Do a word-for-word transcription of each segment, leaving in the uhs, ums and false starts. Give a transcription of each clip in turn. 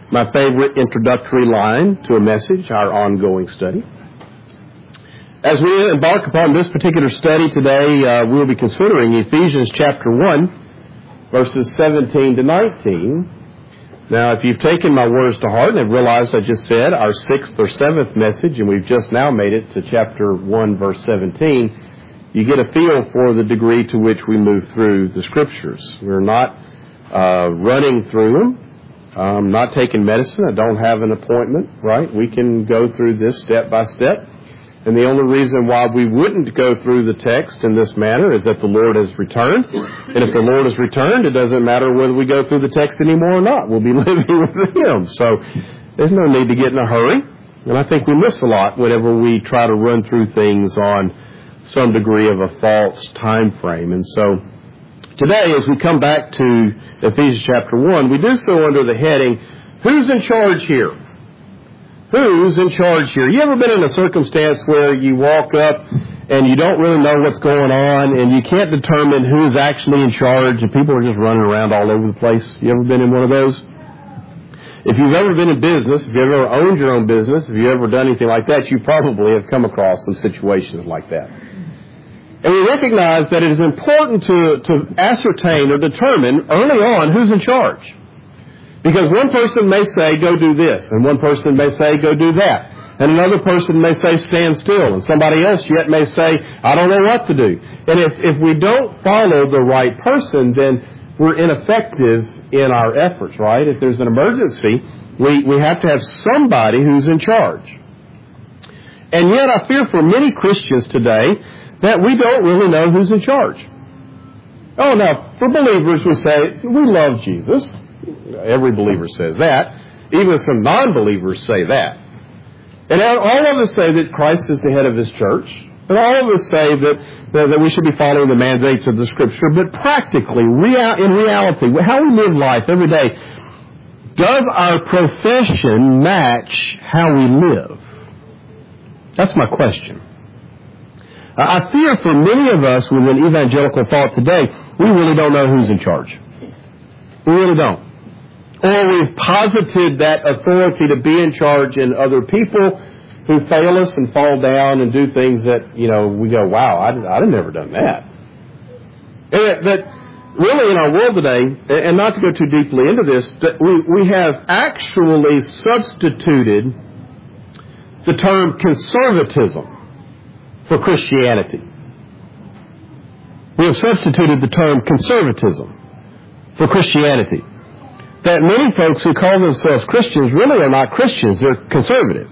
my favorite introductory line to a message, our ongoing study. As we embark upon this particular study today, uh, we'll be considering Ephesians chapter one, verses seventeen to nineteen. Now, if you've taken my words to heart and have realized I just said our sixth or seventh message, and we've just now made it to chapter one, verse seventeen, you get a feel for the degree to which we move through the Scriptures. We're not uh, running through them. I'm not taking medicine. I don't have an appointment, right? We can go through this step by step. And the only reason why we wouldn't go through the text in this manner is that the Lord has returned. And if the Lord has returned, it doesn't matter whether we go through the text anymore or not. We'll be living with Him. So there's no need to get in a hurry. And I think we miss a lot whenever we try to run through things on some degree of a false time frame. And so today, as we come back to Ephesians chapter one, we do so under the heading, Who's in charge here? Who's in charge here? You ever been in a circumstance where you walk up and you don't really know what's going on and you can't determine who's actually in charge and people are just running around all over the place? You ever been in one of those? If you've ever been in business, if you've ever owned your own business, if you've ever done anything like that, you probably have come across some situations like that. And we recognize that it is important to, to ascertain or determine early on who's in charge. Because one person may say, go do this, and one person may say, go do that. And another person may say, stand still, and somebody else yet may say, I don't know what to do. And if, if we don't follow the right person, then we're ineffective in our efforts, right? If there's an emergency, we, we have to have somebody who's in charge. And yet I fear for many Christians today that we don't really know who's in charge. Oh, now, for believers, we say, we love Jesus. Every believer says that. Even some non-believers say that. And all of us say that Christ is the head of His church. And all of us say that, that, that we should be following the mandates of the Scripture. But practically, real, in reality, how we live life every day, does our profession match how we live? That's my question. I fear for many of us within evangelical thought today, we really don't know who's in charge. We really don't. Or we've posited that authority to be in charge in other people who fail us and fall down and do things that, you know, we go, wow, I'd, I'd have never done that. And that really in our world today, and not to go too deeply into this, that we, we have actually substituted the term conservatism for Christianity. We have substituted the term conservatism for Christianity. That many folks who call themselves Christians really are not Christians, they're conservative.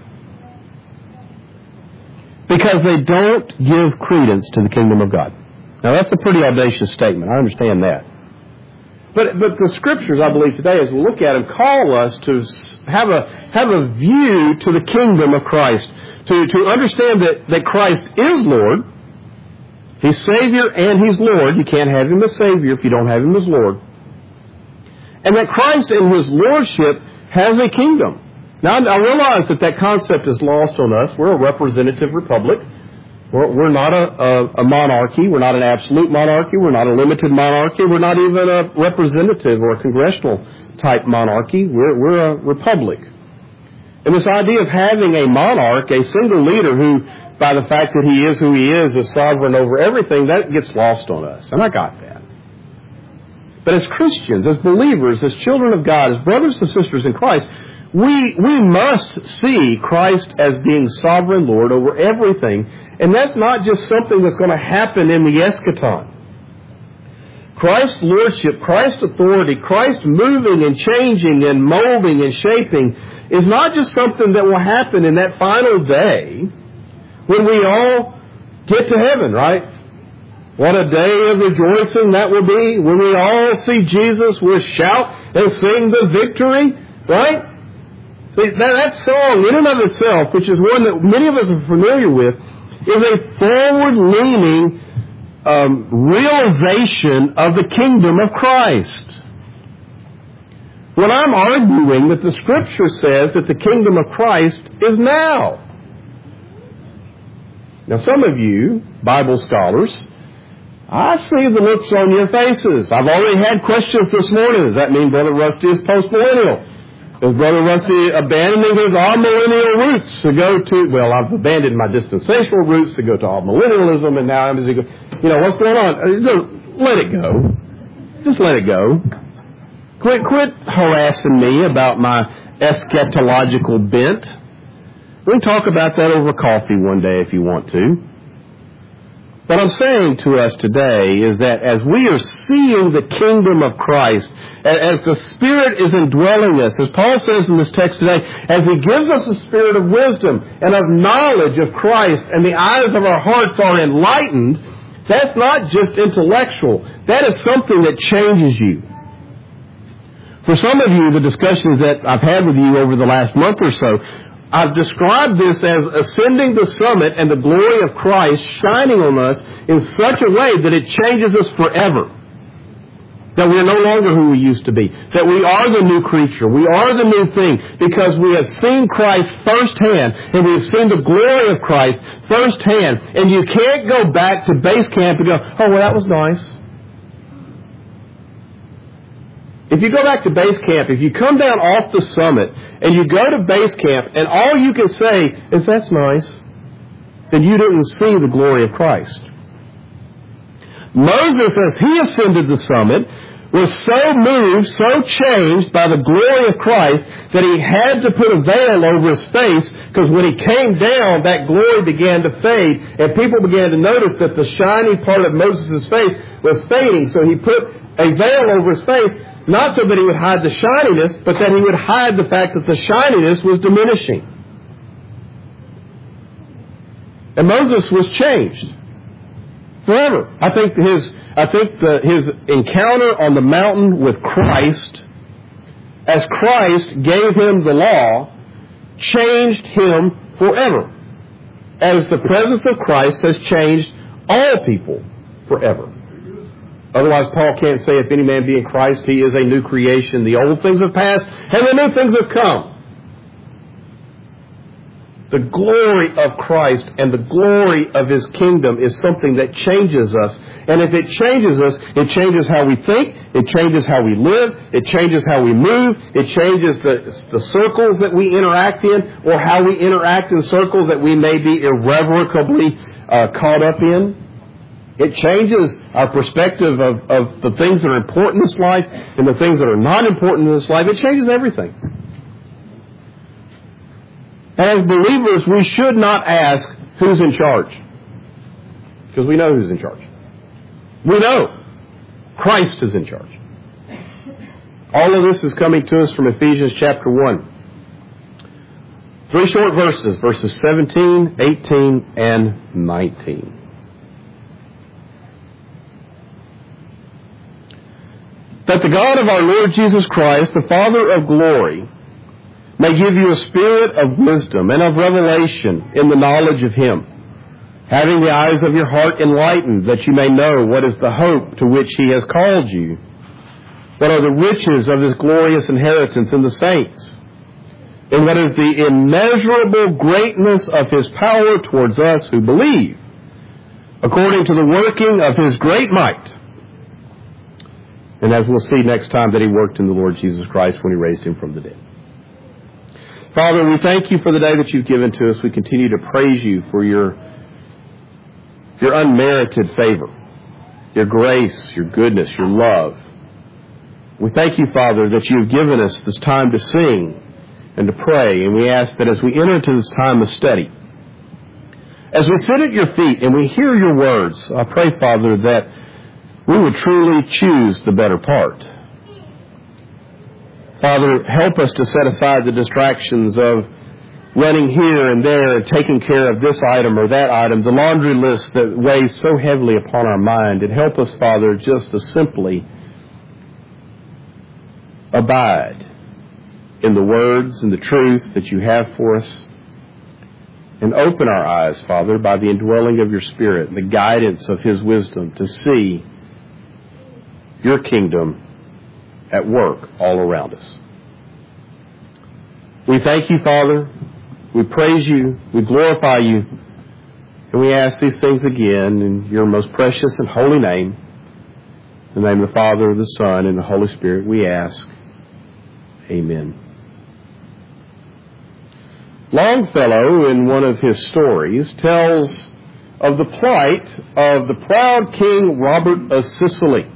Because they don't give credence to the kingdom of God. Now that's a pretty audacious statement, I understand that. But but the Scriptures, I believe today, as we look at them, call us to have a have a view to the kingdom of Christ. To, to understand that, that Christ is Lord, He's Savior and He's Lord. You can't have Him as Savior if you don't have Him as Lord. And that Christ in His Lordship has a kingdom. Now, I realize that that concept is lost on us. We're a representative republic. We're, we're not a, a, a monarchy. We're not an absolute monarchy. We're not a limited monarchy. We're not even a representative or a congressional type monarchy. We're, we're a republic. And this idea of having a monarch, a single leader who, by the fact that he is who he is, is sovereign over everything, that gets lost on us. And I got that. But as Christians, as believers, as children of God, as brothers and sisters in Christ, we we must see Christ as being sovereign Lord over everything. And that's not just something that's going to happen in the eschaton. Christ's lordship, Christ's authority, Christ moving and changing and molding and shaping is not just something that will happen in that final day when we all get to heaven, right? What a day of rejoicing that will be when we all see Jesus. We'll shout and sing the victory, right? See, that, that song in and of itself, which is one that many of us are familiar with, is a forward-leaning um, realization of the kingdom of Christ. When I'm arguing that the Scripture says that the kingdom of Christ is now. Now, some of you, Bible scholars, I see the looks on your faces. I've already had questions this morning. Does that mean Brother Rusty is postmillennial? Is Brother Rusty abandoning his all-millennial roots to go to, well, I've abandoned my dispensational roots to go to all-millennialism, and now I'm just going, you know, what's going on? Let it go. Just let it go. Quit, quit harassing me about my eschatological bent. We can talk about that over coffee one day if you want to. What I'm saying to us today is that as we are seeing the kingdom of Christ, as the Spirit is indwelling us, as Paul says in this text today, as He gives us a spirit of wisdom and of knowledge of Christ, and the eyes of our hearts are enlightened, that's not just intellectual. That is something that changes you. For some of you, the discussions that I've had with you over the last month or so, I've described this as ascending the summit and the glory of Christ shining on us in such a way that it changes us forever. That we are no longer who we used to be. That we are the new creature. We are the new thing because we have seen Christ firsthand and we have seen the glory of Christ firsthand. And you can't go back to base camp and go, oh, well, that was nice. If you go back to base camp, if you come down off the summit and you go to base camp and all you can say is, that's nice, then you didn't see the glory of Christ. Moses, as he ascended the summit, was so moved, so changed by the glory of Christ that he had to put a veil over his face, because when he came down, that glory began to fade, and people began to notice that the shiny part of Moses' face was fading. So he put a veil over his face, not so that he would hide the shininess, but that he would hide the fact that the shininess was diminishing. And Moses was changed forever. I think his, I think the, his encounter on the mountain with Christ, as Christ gave him the law, changed him forever. As the presence of Christ has changed all people forever. Otherwise, Paul can't say, if any man be in Christ, he is a new creation. The old things have passed, and the new things have come. The glory of Christ and the glory of His kingdom is something that changes us. And if it changes us, it changes how we think, it changes how we live, it changes how we move, it changes the, the circles that we interact in, or how we interact in circles that we may be irrevocably uh, caught up in. It changes our perspective of, of the things that are important in this life and the things that are not important in this life. It changes everything. And as believers, we should not ask who's in charge. Because we know who's in charge. We know Christ is in charge. All of this is coming to us from Ephesians chapter one. Three short verses, verses seventeen, eighteen, and nineteen. That the God of our Lord Jesus Christ, the Father of glory, may give you a spirit of wisdom and of revelation in the knowledge of Him, having the eyes of your heart enlightened, that you may know what is the hope to which He has called you, what are the riches of His glorious inheritance in the saints, and what is the immeasurable greatness of His power towards us who believe, according to the working of His great might. And as we'll see next time, that He worked in the Lord Jesus Christ when He raised Him from the dead. Father, we thank You for the day that You've given to us. We continue to praise You for Your, your unmerited favor, Your grace, Your goodness, Your love. We thank You, Father, that You've given us this time to sing and to pray. And we ask that as we enter into this time of study, as we sit at Your feet and we hear Your words, I pray, Father, that we would truly choose the better part. Father, help us to set aside the distractions of running here and there and taking care of this item or that item, the laundry list that weighs so heavily upon our mind. And help us, Father, just to simply abide in the words and the truth that You have for us. And open our eyes, Father, by the indwelling of Your Spirit and the guidance of His wisdom to see Your kingdom at work all around us. We thank You, Father. We praise You. We glorify You. And we ask these things again in Your most precious and holy name. In the name of the Father, the Son, and the Holy Spirit, we ask. Amen. Longfellow, in one of his stories, tells of the plight of the proud King Robert of Sicily.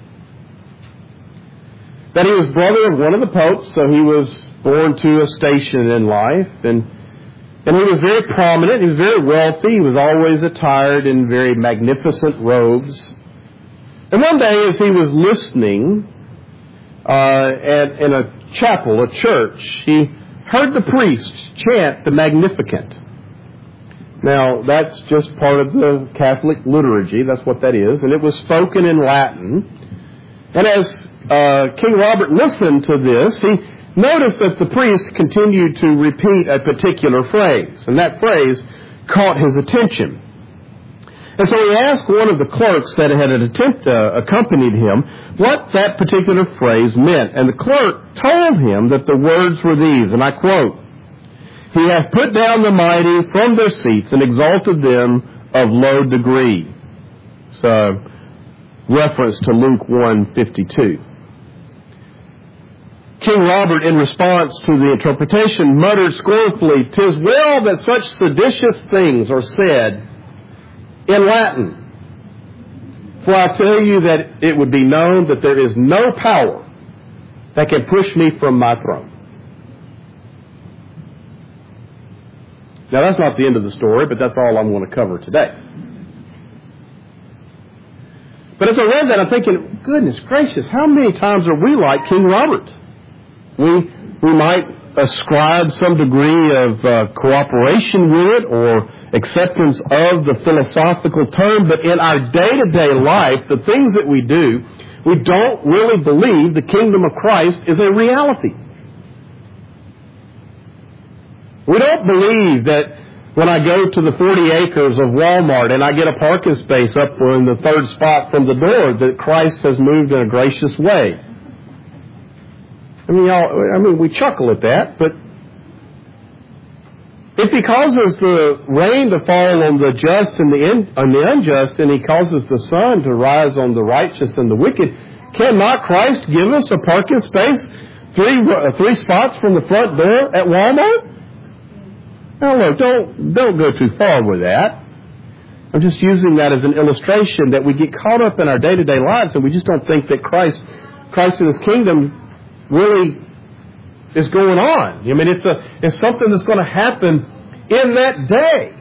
That he was brother of one of the popes, so he was born to a station in life, and and he was very prominent, he was very wealthy, he was always attired in very magnificent robes. And one day as he was listening uh, at, in a chapel, a church, he heard the priest chant the Magnificat. Now, that's just part of the Catholic liturgy. That's what that is. And it was spoken in Latin. And as uh, King Robert listened to this, he noticed that the priest continued to repeat a particular phrase. And that phrase caught his attention. And so he asked one of the clerks that had attempt, uh, accompanied him what that particular phrase meant. And the clerk told him that the words were these, and I quote, "He hath put down the mighty from their seats and exalted them of low degree." It's a reference to Luke one fifty-two. King Robert, in response to the interpretation, muttered scornfully, "'Tis well that such seditious things are said in Latin. For I tell you that it would be known that there is no power that can push me from my throne." Now, that's not the end of the story, but that's all I'm going to cover today. But as I read that, I'm thinking, goodness gracious, how many times are we like King Robert? We, we might ascribe some degree of uh, cooperation with it or acceptance of the philosophical term, but in our day-to-day life, the things that we do, we don't really believe the kingdom of Christ is a reality. We don't believe that when I go to the forty acres of Walmart and I get a parking space up in the third spot from the door, that Christ has moved in a gracious way. I mean, y'all, I mean, we chuckle at that, but if He causes the rain to fall on the just and the, in, on the unjust, and He causes the sun to rise on the righteous and the wicked, cannot Christ give us a parking space, three uh, three spots from the front door at Walmart? No, look, don't, don't go too far with that. I'm just using that as an illustration that we get caught up in our day-to-day lives and we just don't think that Christ, Christ and His kingdom really is going on. I mean, it's a it's something that's going to happen in that day.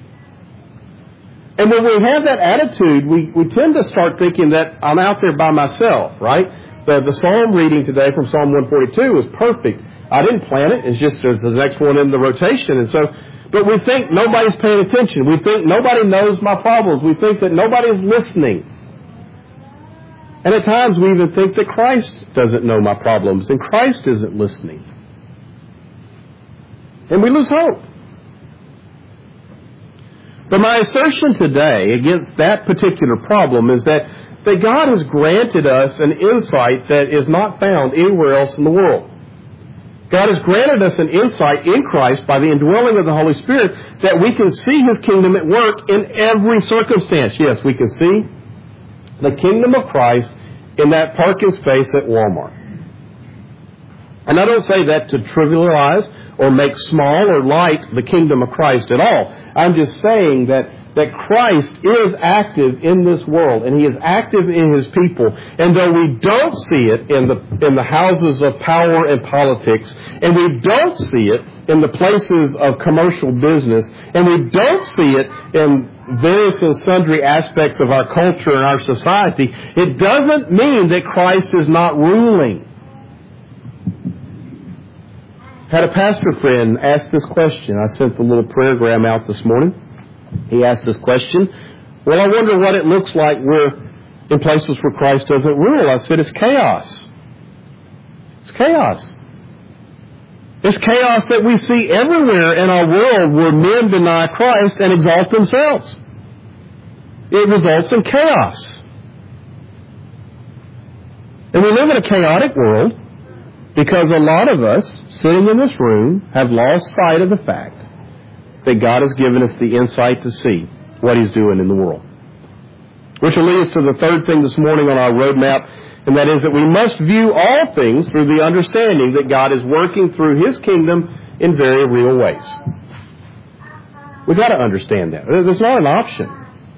And when we have that attitude, we, we tend to start thinking that I'm out there by myself, right? The, the psalm reading today from Psalm one forty-two is perfect. I didn't plan it. It's just there's the next one in the rotation. And so, but we think nobody's paying attention. We think nobody knows my problems. We think that nobody's listening. And at times we even think that Christ doesn't know my problems and Christ isn't listening. And we lose hope. But my assertion today against that particular problem is that, that God has granted us an insight that is not found anywhere else in the world. God has granted us an insight in Christ by the indwelling of the Holy Spirit that we can see His kingdom at work in every circumstance. Yes, we can see the kingdom of Christ in that parking space at Walmart. And I don't say that to trivialize or make small or light the kingdom of Christ at all. I'm just saying that, that Christ is active in this world, and He is active in His people. And though we don't see it in the, in the houses of power and politics, and we don't see it in the places of commercial business, and we don't see it in various and sundry aspects of our culture and our society, it doesn't mean that Christ is not ruling. Had a pastor friend ask this question. I sent the little prayergram out this morning. He asked this question. Well, I wonder what it looks like where in places where Christ doesn't rule. I said, it's chaos. It's chaos. It's chaos that we see everywhere in our world where men deny Christ and exalt themselves. It results in chaos. And we live in a chaotic world because a lot of us sitting in this room have lost sight of the fact that God has given us the insight to see what He's doing in the world. Which will lead us to the third thing this morning on our roadmap, And that is that we must view all things through the understanding that God is working through His kingdom in very real ways. We've got to understand that. It's not an option.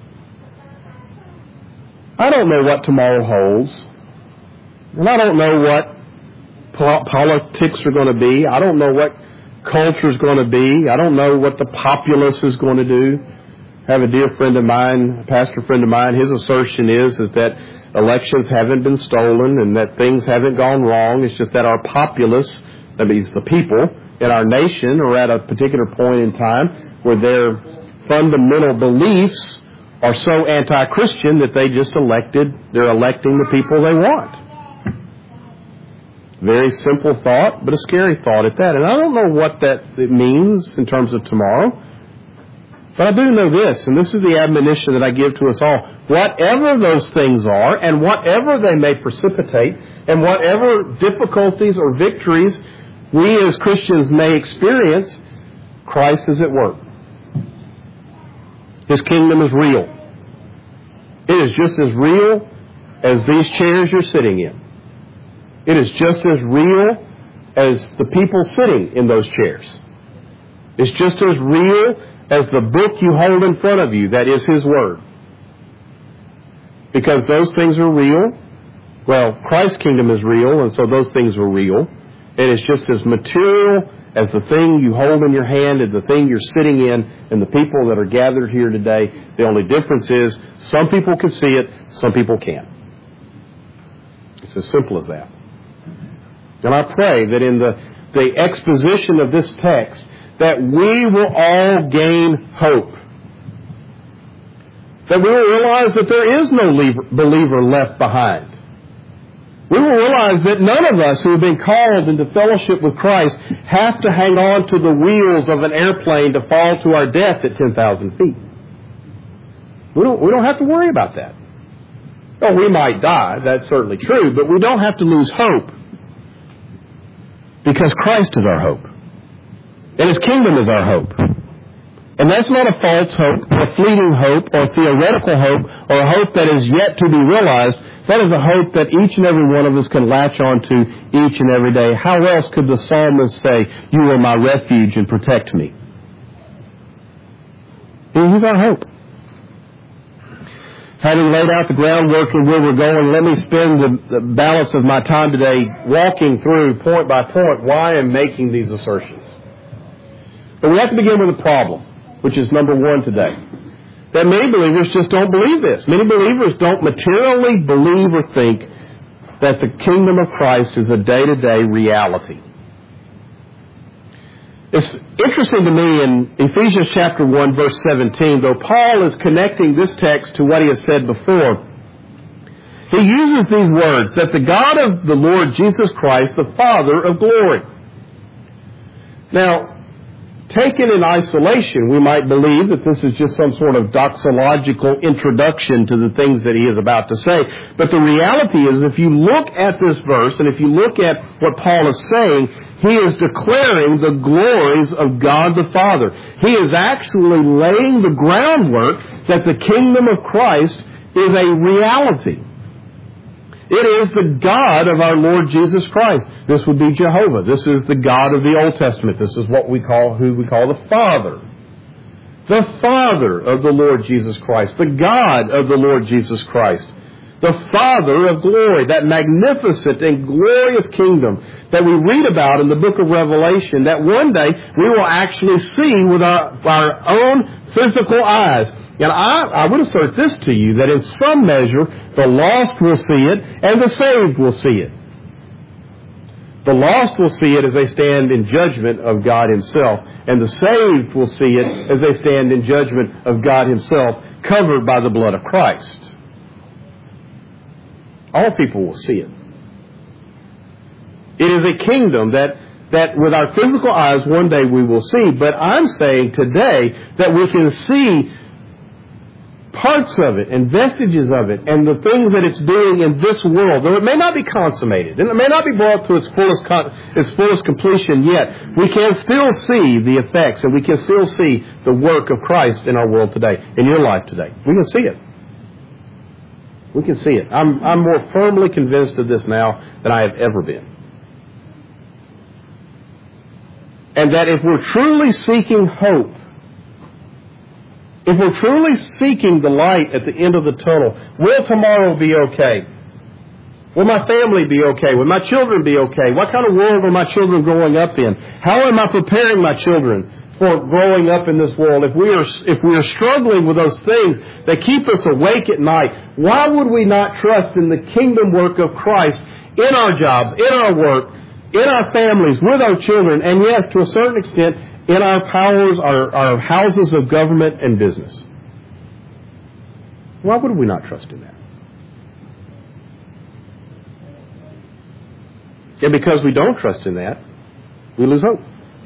I don't know what tomorrow holds. And I don't know what po- politics are going to be. I don't know what culture is going to be. I don't know what the populace is going to do. I have a dear friend of mine, a pastor friend of mine, his assertion is, is that elections haven't been stolen and that things haven't gone wrong. It's just that our populace, that means the people in our nation, are at a particular point in time where their fundamental beliefs are so anti-Christian that they just elected, they're electing the people they want. Very simple thought, but a scary thought at that. And I don't know what that means in terms of tomorrow. But I do know this, and this is the admonition that I give to us all. Whatever those things are, and whatever they may precipitate, and whatever difficulties or victories we as Christians may experience, Christ is at work. His kingdom is real. It is just as real as these chairs you're sitting in. It is just as real as the people sitting in those chairs. It's just as real as the book you hold in front of you, that is His Word. Because those things are real. Well, Christ's kingdom is real, and so those things are real. And it's just as material as the thing you hold in your hand and the thing you're sitting in and the people that are gathered here today. The only difference is some people can see it, some people can't. It's as simple as that. And I pray that in the, the exposition of this text, that we will all gain hope. That we will realize that there is no believer left behind. We will realize that none of us who have been called into fellowship with Christ have to hang on to the wheels of an airplane to fall to our death at ten thousand feet. We don't, we don't have to worry about that. Oh, we might die, that's certainly true, but we don't have to lose hope. Because Christ is our hope. And His kingdom is our hope. And that's not a false hope, or a fleeting hope, or a theoretical hope, or a hope that is yet to be realized. That is a hope that each and every one of us can latch on to each and every day. How else could the psalmist say, "You are my refuge and protect me"? He's our hope. Having laid out the groundwork of where we're going, let me spend the, the balance of my time today walking through point by point why I'm making these assertions. But we have to begin with a problem, which is number one today. That many believers just don't believe this. Many believers don't materially believe or think that the kingdom of Christ is a day-to-day reality. It's interesting to me in Ephesians chapter one, verse seventeen, though Paul is connecting this text to what he has said before, he uses these words, that the God of the Lord Jesus Christ, the Father of glory. Now, taken in isolation, we might believe that this is just some sort of doxological introduction to the things that he is about to say. But the reality is, if you look at this verse, and if you look at what Paul is saying, he is declaring the glories of God the Father. He is actually laying the groundwork that the kingdom of Christ is a reality. It is the God of our Lord Jesus Christ. This would be Jehovah. This is the God of the Old Testament. This is what we call, who we call the Father. The Father of the Lord Jesus Christ. The God of the Lord Jesus Christ. The Father of glory. That magnificent and glorious kingdom that we read about in the book of Revelation, that one day we will actually see with our, our own physical eyes. And I, I would assert this to you, that in some measure, the lost will see it, and the saved will see it. The lost will see it as they stand in judgment of God Himself, and the saved will see it as they stand in judgment of God Himself, covered by the blood of Christ. All people will see it. It is a kingdom that, that with our physical eyes one day we will see, but I'm saying today that we can see parts of it and vestiges of it and the things that it's doing in this world, though it may not be consummated and it may not be brought to its fullest con- its fullest completion yet, we can still see the effects and we can still see the work of Christ in our world today, in your life today. We can see it. We can see it. I'm, I'm more firmly convinced of this now than I have ever been. And that if we're truly seeking hope, if we're truly seeking the light at the end of the tunnel, will tomorrow be okay? Will my family be okay? Will my children be okay? What kind of world are my children growing up in? How am I preparing my children for growing up in this world? If we are, if we are struggling with those things that keep us awake at night, why would we not trust in the kingdom work of Christ in our jobs, in our work, in our families, with our children, and yes, to a certain extent, in our powers, our, our houses of government and business? Why would we not trust in that? And because we don't trust in that, we lose hope.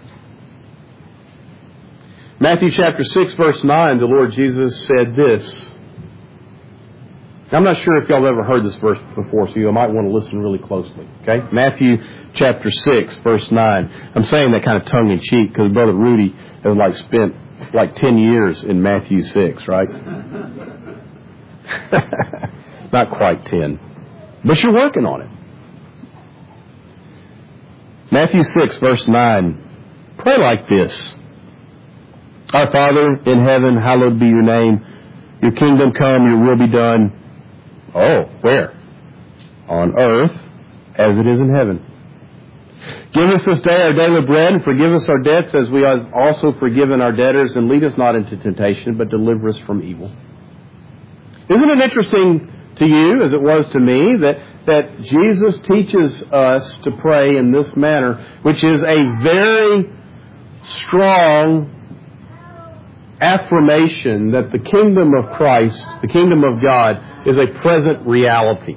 Matthew chapter six, verse nine, the Lord Jesus said this. I'm not sure if y'all have ever heard this verse before, so you might want to listen really closely. Okay? Matthew chapter six, verse nine. I'm saying that kind of tongue-in-cheek because Brother Rudy has like spent like ten years in Matthew six, right? Not quite ten. But you're working on it. Matthew six, verse nine. Pray like this. Our Father in heaven, hallowed be your name. Your kingdom come, your will be done. Oh, where? On earth as it is in heaven. Give us this day our daily bread, and forgive us our debts as we have also forgiven our debtors, and lead us not into temptation, but deliver us from evil. Isn't it interesting to you, as it was to me, that, that Jesus teaches us to pray in this manner, which is a very strong affirmation that the kingdom of Christ, the kingdom of God, is a present reality.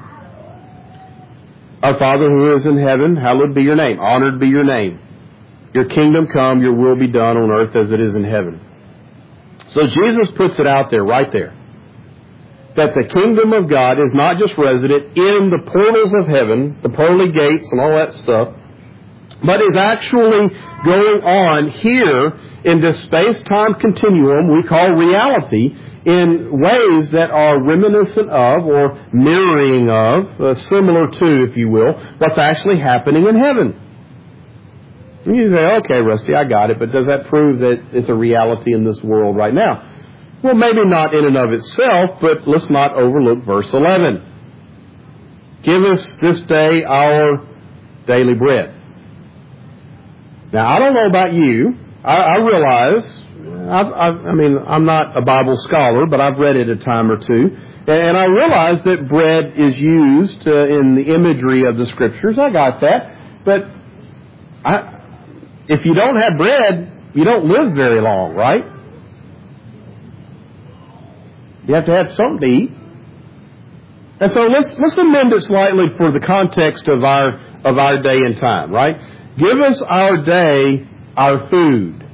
Our Father who is in heaven, hallowed be your name. Honored be your name. Your kingdom come, your will be done on earth as it is in heaven. So Jesus puts it out there, right there, that the kingdom of God is not just resident in the portals of heaven, the pearly gates and all that stuff, but is actually going on here in this space-time continuum we call reality, in ways that are reminiscent of or mirroring of, uh, similar to, if you will, what's actually happening in heaven. And you say, okay, Rusty, I got it, but does that prove that it's a reality in this world right now? Well, maybe not in and of itself, but let's not overlook verse eleven. Give us this day our daily bread. Now, I don't know about you. I, I realize, I've, I've, I mean, I'm not a Bible scholar, but I've read it a time or two. And I realize that bread is used uh, in the imagery of the Scriptures. I got that. But I, if you don't have bread, you don't live very long, right? You have to have something to eat. And so let's let's amend it slightly for the context of our of our day and time, right? Give us our day our food.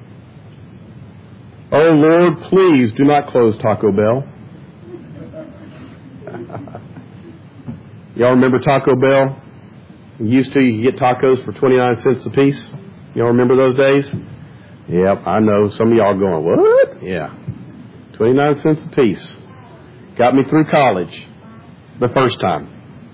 Oh Lord, please do not close Taco Bell. Y'all remember Taco Bell? You used to, you could get tacos for twenty-nine cents a piece. Y'all remember those days? Yep, I know. Some of y'all going, what? Yeah. twenty-nine cents a piece. Got me through college the first time.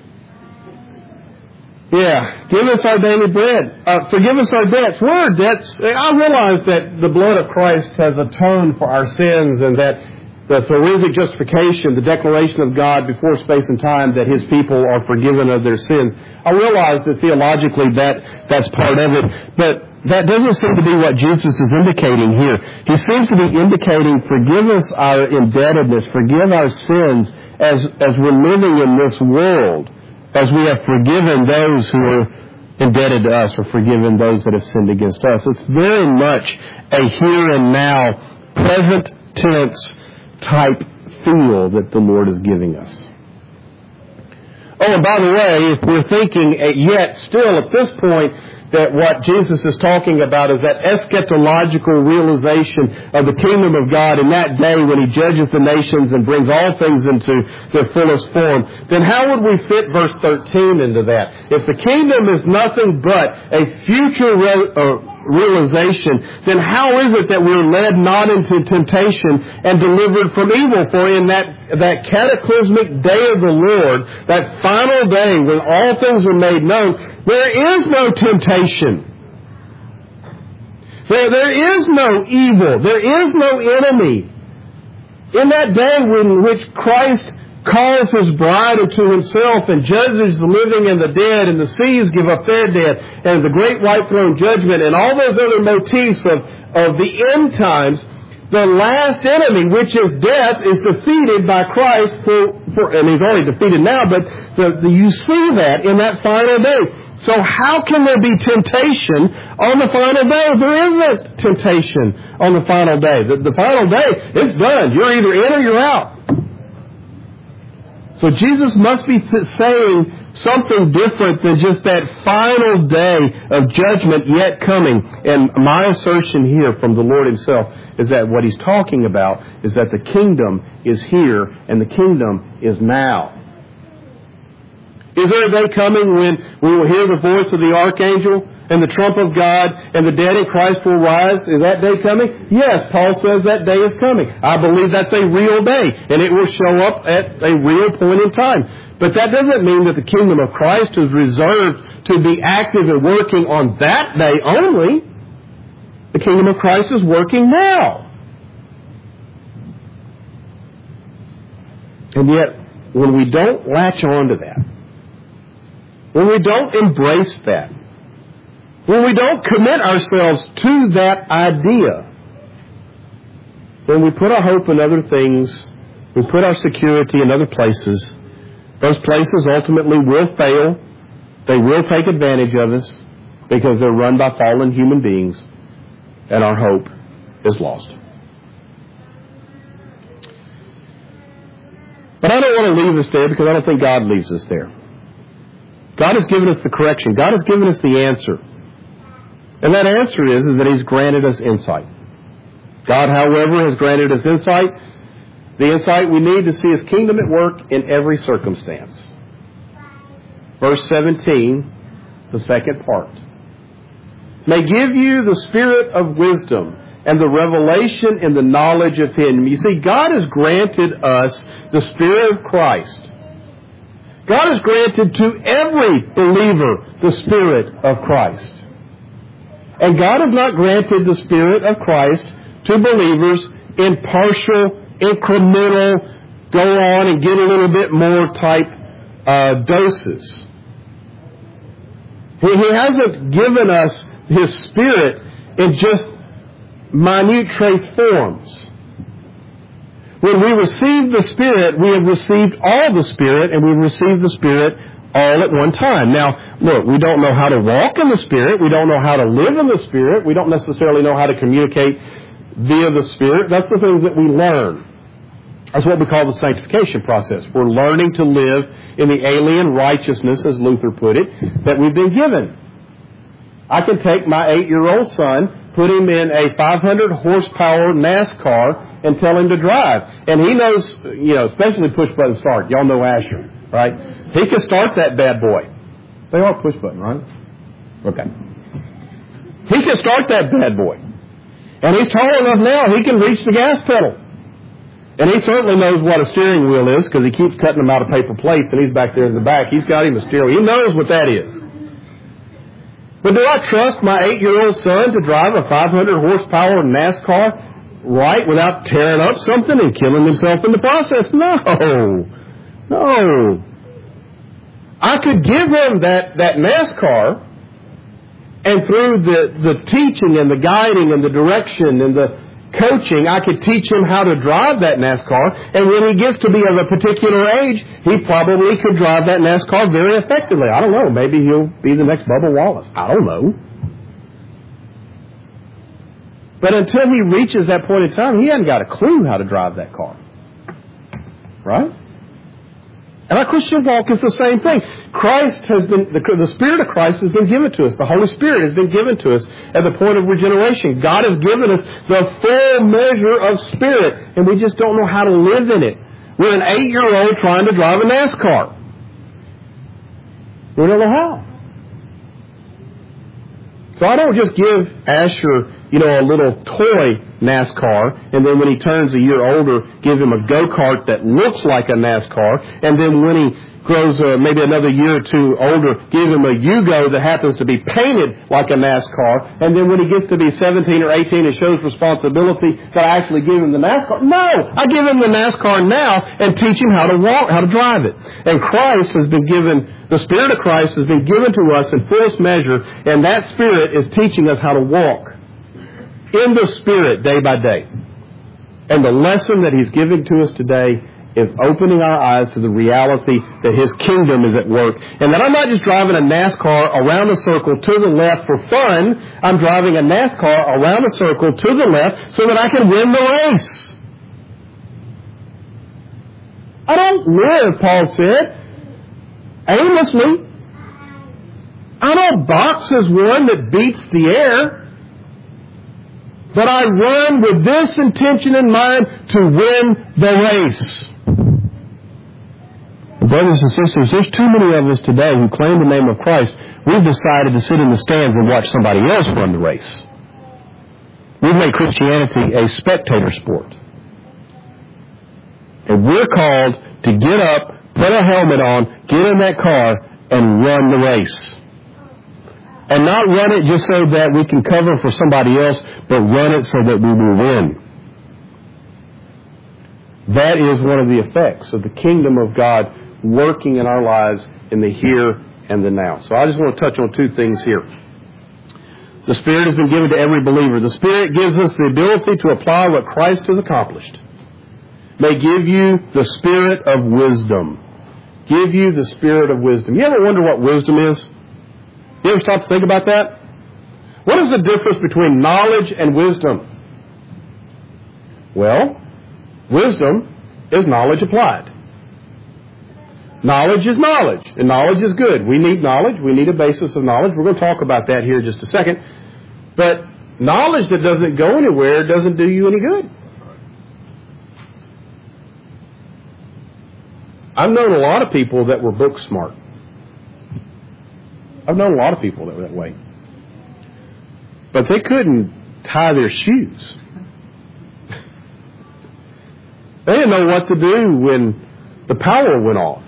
Yeah, give us our daily bread. Uh, forgive us our debts. What are debts? I realize that the blood of Christ has atoned for our sins, and that the forensic justification, the declaration of God before space and time that His people are forgiven of their sins. I realize that theologically that that's part of it, but that doesn't seem to be what Jesus is indicating here. He seems to be indicating, forgive us our indebtedness, forgive our sins as, as we're living in this world, as we have forgiven those who are indebted to us or forgiven those that have sinned against us. It's very much a here and now, present tense type feel that the Lord is giving us. Oh, and by the way, if we're thinking yet still at this point that what Jesus is talking about is that eschatological realization of the kingdom of God in that day when He judges the nations and brings all things into their fullest form, then how would we fit verse thirteen into that? If the kingdom is nothing but a future re- uh, realization, then how is it that we're led not into temptation and delivered from evil? For in that, that cataclysmic day of the Lord, that final day when all things are made known, there is no temptation. There, there is no evil. There is no enemy. In that day in which Christ calls His bride unto Himself and judges the living and the dead, and the seas give up their dead, and the great white throne judgment, and all those other motifs of, of the end times, the last enemy, which is death, is defeated by Christ, for, for, and He's already defeated now, but the, the, you see that in that final day. So how can there be temptation on the final day? There isn't temptation on the final day. The, the final day, it's done. You're either in or you're out. So Jesus must be saying something different than just that final day of judgment yet coming. And my assertion here from the Lord Himself is that what He's talking about is that the kingdom is here and the kingdom is now. Is there a day coming when we will hear the voice of the archangel and the trump of God and the dead in Christ will rise? Is that day coming? Yes, Paul says that day is coming. I believe that's a real day, and it will show up at a real point in time. But that doesn't mean that the kingdom of Christ is reserved to be active and working on that day only. The kingdom of Christ is working now. And yet, when we don't latch on to that, when we don't embrace that, when we don't commit ourselves to that idea, then we put our hope in other things, we put our security in other places. Those places ultimately will fail. They will take advantage of us because they're run by fallen human beings, and our hope is lost. But I don't want to leave us there because I don't think God leaves us there. God has given us the correction. God has given us the answer. And that answer is, is that He's granted us insight. God, however, has granted us insight. The insight we need to see His kingdom at work in every circumstance. Verse seventeen, the second part. May give you the spirit of wisdom and the revelation in the knowledge of Him. You see, God has granted us the Spirit of Christ. God has granted to every believer the Spirit of Christ. And God has not granted the Spirit of Christ to believers in partial, incremental, go on and get a little bit more type uh, doses. He, he hasn't given us His Spirit in just minute trace forms. When we receive the Spirit, we have received all the Spirit, and we've received the Spirit all at one time. Now, look, we don't know how to walk in the Spirit. We don't know how to live in the Spirit. We don't necessarily know how to communicate via the Spirit. That's the things that we learn. That's what we call the sanctification process. We're learning to live in the alien righteousness, as Luther put it, that we've been given. I can take my eight-year-old son, put him in a five hundred horsepower NASCAR, and tell him to drive. And he knows, you know, especially push-button start. Y'all know Asher, right? He can start that bad boy. They are push-button, right? Okay. He can start that bad boy. And he's tall enough now, he can reach the gas pedal. And he certainly knows what a steering wheel is because he keeps cutting them out of paper plates, and he's back there in the back. He's got him a steering wheel. He knows what that is. But do I trust my eight-year-old son to drive a five hundred horsepower NASCAR right without tearing up something and killing himself in the process? No. No. I could give him that, that NASCAR, and through the, the teaching and the guiding and the direction and the coaching, I could teach him how to drive that NASCAR. And when he gets to be of a particular age, he probably could drive that NASCAR very effectively. I don't know. Maybe he'll be the next Bubba Wallace. I don't know. But until he reaches that point in time, he hasn't got a clue how to drive that car. Right? And our Christian walk is the same thing. Christ has been, the, the Spirit of Christ has been given to us. The Holy Spirit has been given to us at the point of regeneration. God has given us the full measure of Spirit, and we just don't know how to live in it. We're an eight-year-old trying to drive a NASCAR. We don't know how. So I don't just give Asher, you know, a little toy NASCAR, and then when he turns a year older, give him a go-kart that looks like a NASCAR, and then when he grows uh, maybe another year or two older, give him a Yugo that happens to be painted like a NASCAR, and then when he gets to be seventeen or eighteen and shows responsibility, that I actually give him the NASCAR. No! I give him the NASCAR now and teach him how to walk, how to drive it. And Christ has been given, the Spirit of Christ has been given to us in fullest measure, and that Spirit is teaching us how to walk in the Spirit day by day. And the lesson that He's giving to us today is opening our eyes to the reality that His kingdom is at work. And that I'm not just driving a NASCAR around a circle to the left for fun. I'm driving a NASCAR around a circle to the left so that I can win the race. I don't live, Paul said, aimlessly. I don't box as one that beats the air. But I run with this intention in mind, to win the race. Brothers and sisters, there's too many of us today who claim the name of Christ. We've decided to sit in the stands and watch somebody else run the race. We've made Christianity a spectator sport. And we're called to get up, put a helmet on, get in that car, and run the race. And not run it just so that we can cover for somebody else, but run it so that we will win. That is one of the effects of the kingdom of God working in our lives in the here and the now. So I just want to touch on two things here. The Spirit has been given to every believer. The Spirit gives us the ability to apply what Christ has accomplished. May give you the spirit of wisdom. Give you the spirit of wisdom. You ever wonder what wisdom is? You ever stop to think about that? What is the difference between knowledge and wisdom? Well, wisdom is knowledge applied. Knowledge is knowledge, and knowledge is good. We need knowledge. We need a basis of knowledge. We're going to talk about that here in just a second. But knowledge that doesn't go anywhere doesn't do you any good. I've known a lot of people that were book smart. I've known a lot of people that were that way. But they couldn't tie their shoes. They didn't know what to do when the power went off.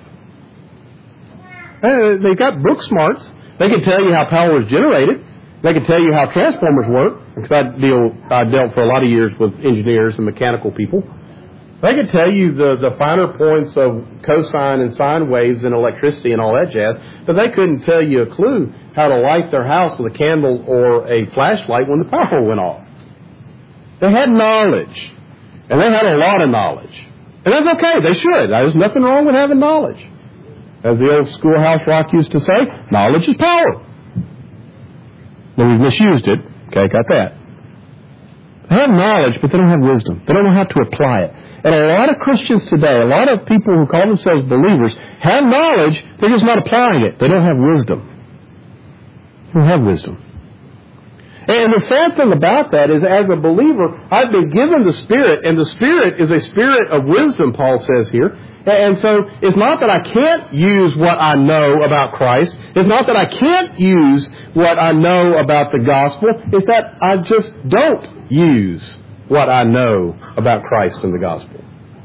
They got book smarts. They could tell you how power is generated. They could tell you how transformers work. Because I deal, I dealt for a lot of years with engineers and mechanical people. They could tell you the, the finer points of cosine and sine waves and electricity and all that jazz, but they couldn't tell you a clue how to light their house with a candle or a flashlight when the power went off. They had knowledge, and they had a lot of knowledge. And that's okay, they should. There's nothing wrong with having knowledge. As the old schoolhouse rock used to say, knowledge is power. But we've misused it. Okay, got that. They have knowledge, but they don't have wisdom. They don't know how to apply it. And a lot of Christians today, a lot of people who call themselves believers, have knowledge, they're just not applying it. They don't have wisdom. They don't have wisdom. And the sad thing about that is, as a believer, I've been given the Spirit, and the Spirit is a spirit of wisdom, Paul says here. And so it's not that I can't use what I know about Christ. It's not that I can't use what I know about the gospel. It's that I just don't use what I know about Christ and the gospel.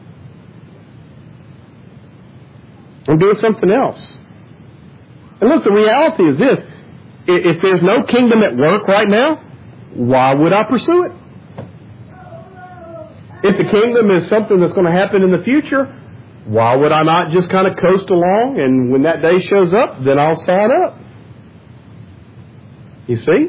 I'm doing something else. And look, the reality is this. If there's no kingdom at work right now, why would I pursue it? If the kingdom is something that's going to happen in the future, why would I not just kind of coast along, and when that day shows up, then I'll sign up? You see?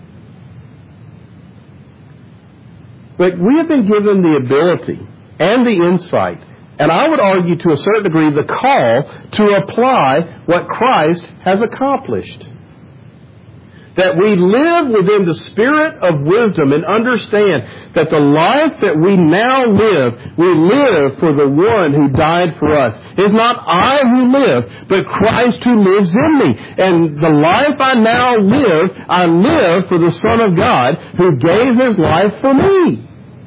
But we have been given the ability and the insight, and I would argue to a certain degree the call to apply what Christ has accomplished. That we live within the spirit of wisdom and understand that the life that we now live, we live for the one who died for us. It's not I who live, but Christ who lives in me. And the life I now live, I live for the Son of God who gave His life for me.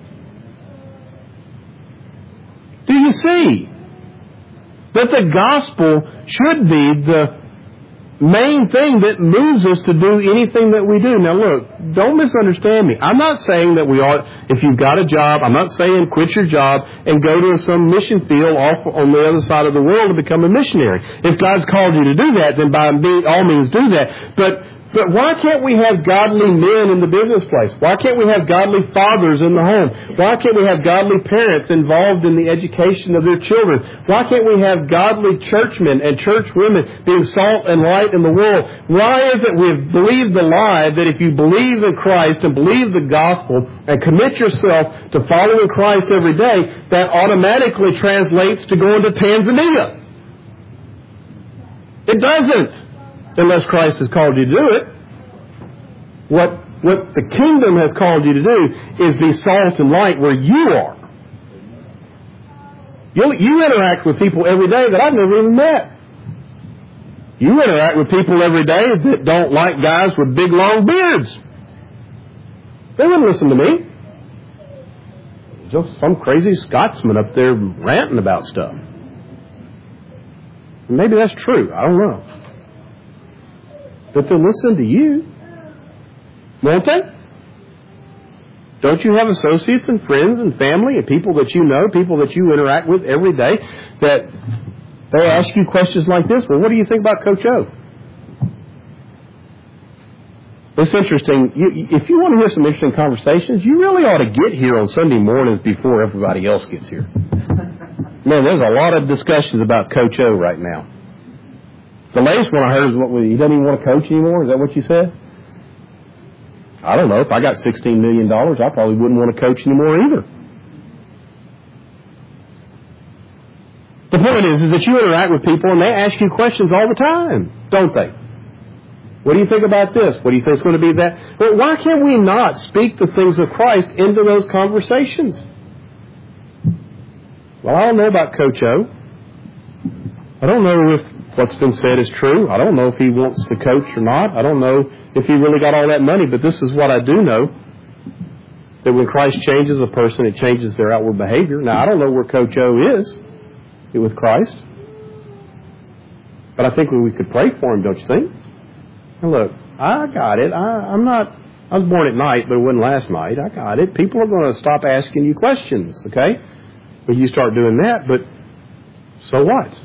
Do you see that the gospel should be the main thing that moves us to do anything that we do. Now look, don't misunderstand me. I'm not saying that we ought, if you've got a job, I'm not saying quit your job and go to some mission field off on the other side of the world to become a missionary. If God's called you to do that, then by all means do that. But But why can't we have godly men in the business place? Why can't we have godly fathers in the home? Why can't we have godly parents involved in the education of their children? Why can't we have godly churchmen and churchwomen being salt and light in the world? Why is it we've believed the lie that if you believe in Christ and believe the gospel and commit yourself to following Christ every day, that automatically translates to going to Tanzania? It doesn't. Unless Christ has called you to do it. What, what the kingdom has called you to do is be salt and light where you are. You, you interact with people every day that I've never even met. You interact with people every day that don't like guys with big long beards. They wouldn't listen to me. Just some crazy Scotsman up there ranting about stuff. Maybe that's true. I don't know. But they'll listen to you. Won't they? Don't you have associates and friends and family and people that you know, people that you interact with every day, that they ask you questions like this? Well, what do you think about Coach O? It's interesting. You, if you want to hear some interesting conversations, you really ought to get here on Sunday mornings before everybody else gets here. Man, there's a lot of discussions about Coach O right now. The latest one I heard is what he doesn't even want to coach anymore. Is that what you said? I don't know. If I got sixteen million dollars, I probably wouldn't want to coach anymore either. The point is, is that you interact with people and they ask you questions all the time, don't they? What do you think about this? What do you think is going to be that? Well, why can't we not speak the things of Christ into those conversations? Well, I don't know about Coach O. I don't know if what's been said is true. I don't know if he wants to coach or not. I don't know if he really got all that money. But this is what I do know. That when Christ changes a person, it changes their outward behavior. Now, I don't know where Coach O is with Christ. But I think we could pray for him, don't you think? And look, I got it. I, I'm not... I was born at night, but it wasn't last night. I got it. People are going to stop asking you questions, okay? When you start doing that, but so what?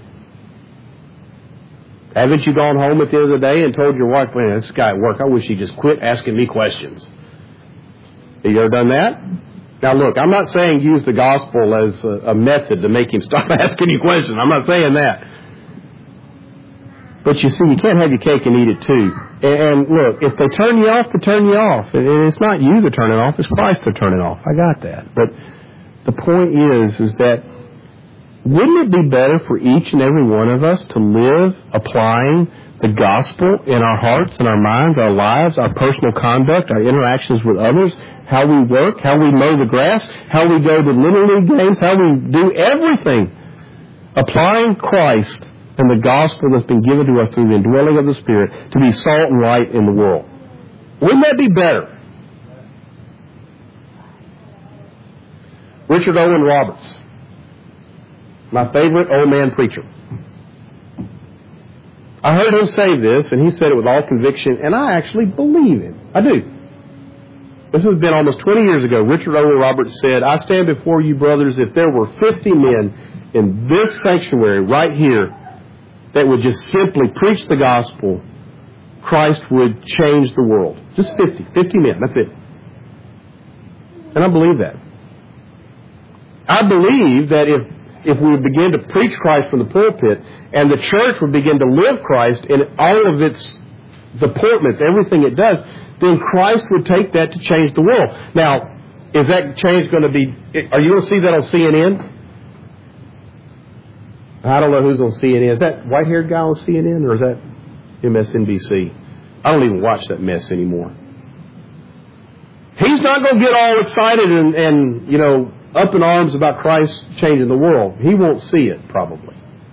Haven't you gone home at the end of the day and told your wife, man, this guy at work, I wish he'd just quit asking me questions? Have you ever done that? Now look, I'm not saying use the gospel as a, a method to make him stop asking you questions. I'm not saying that. But you see, you can't have your cake and eat it too. And, and look, if they turn you off, they turn you off. And it's not you that turn it off, it's Christ that turn it off. I got that. But the point is, is that wouldn't it be better for each and every one of us to live applying the gospel in our hearts and our minds, our lives, our personal conduct, our interactions with others, how we work, how we mow the grass, how we go to Little League games, how we do everything, applying Christ and the gospel that's been given to us through the indwelling of the Spirit to be salt and light in the world? Wouldn't that be better? Richard Owen Roberts, my favorite old man preacher. I heard him say this, and he said it with all conviction, and I actually believe him. I do. This has been almost twenty years ago. Richard Owen Roberts said, I stand before you, brothers, if there were fifty men in this sanctuary right here that would just simply preach the gospel, Christ would change the world. Just fifty. fifty men. That's it. And I believe that. I believe that if if we would begin to preach Christ from the pulpit and the church would begin to live Christ in all of its deportments, everything it does, then Christ would take that to change the world. Now, is that change going to be... Are you going to see that on C N N? I don't know who's on C N N. Is that white-haired guy on C N N or is that M S N B C? I don't even watch that mess anymore. He's not going to get all excited and, and, you know, up in arms about Christ changing the world. He won't see it, probably.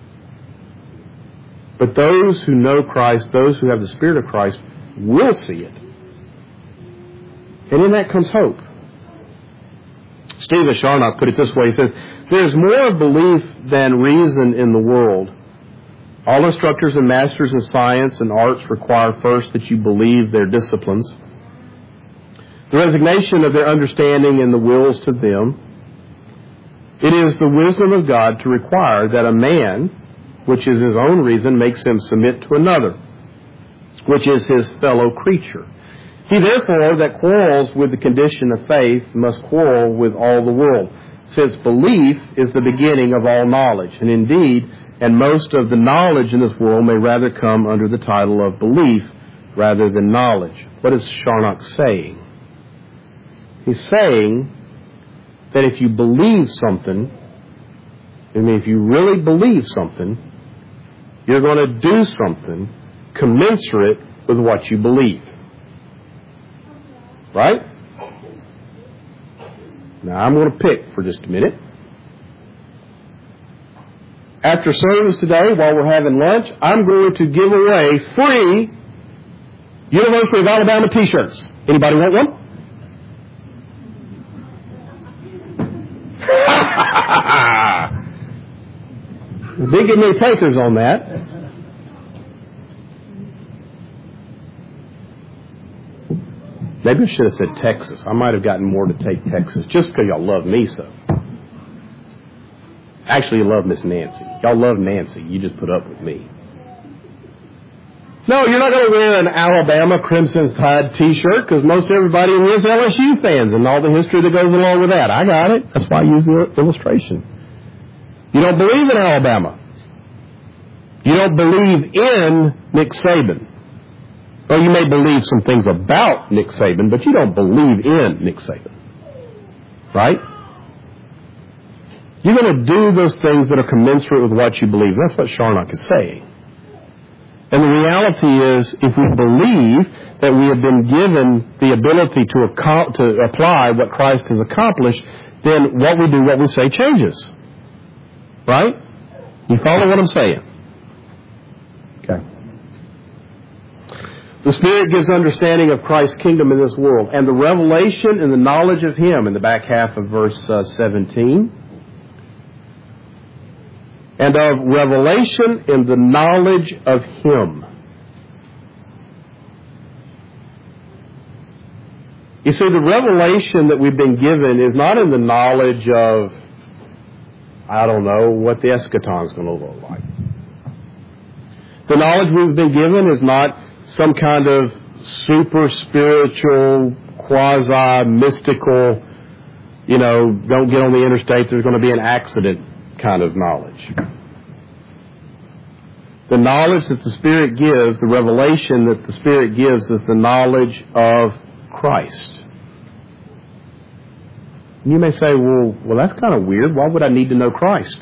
But those who know Christ, those who have the Spirit of Christ, will see it. And in that comes hope. Stephen Charnock put it this way. He says, there's more belief than reason in the world, All instructors and masters in science and arts require first that you believe their disciplines, the resignation of their understanding and the wills to them. It is the wisdom of God to require that a man, which is his own reason, makes him submit to another, which is his fellow creature. He therefore that quarrels with the condition of faith must quarrel with all the world, since belief is the beginning of all knowledge. And indeed, and most of the knowledge in this world may rather come under the title of belief rather than knowledge. What is Charnock saying? He's saying that if you believe something, I mean, if you really believe something, you're going to do something commensurate with what you believe. Right? Now, I'm going to pick for just a minute. After service today, while we're having lunch, I'm going to give away free University of Alabama t-shirts. Anybody want one? Didn't get many takers on that. Maybe I should have said Texas. I might have gotten more to take Texas, just because y'all love me so. Actually, you love Miss Nancy. Y'all love Nancy. You just put up with me. No, you're not going to wear an Alabama Crimson Tide t-shirt, because most everybody in here is L S U fans and all the history that goes along with that. I got it. That's why I use the illustration. You don't believe in Alabama. You don't believe in Nick Saban. Well, you may believe some things about Nick Saban, but you don't believe in Nick Saban. Right? You're going to do those things that are commensurate with what you believe. That's what Charnock is saying. And the reality is, if we believe that we have been given the ability to, ac- to apply what Christ has accomplished, then what we do, what we say changes. Right? You follow what I'm saying? Okay. The Spirit gives understanding of Christ's kingdom in this world, and the revelation and the knowledge of Him in the back half of verse uh, seventeen. And of revelation in the knowledge of Him. You see, the revelation that we've been given is not in the knowledge of, I don't know, what the eschaton is going to look like. The knowledge we've been given is not some kind of super spiritual, quasi-mystical, you know, don't get on the interstate, there's going to be an accident kind of knowledge. The knowledge that the Spirit gives, the revelation that the Spirit gives, is the knowledge of Christ. And you may say, well, well, that's kind of weird. Why would I need to know Christ?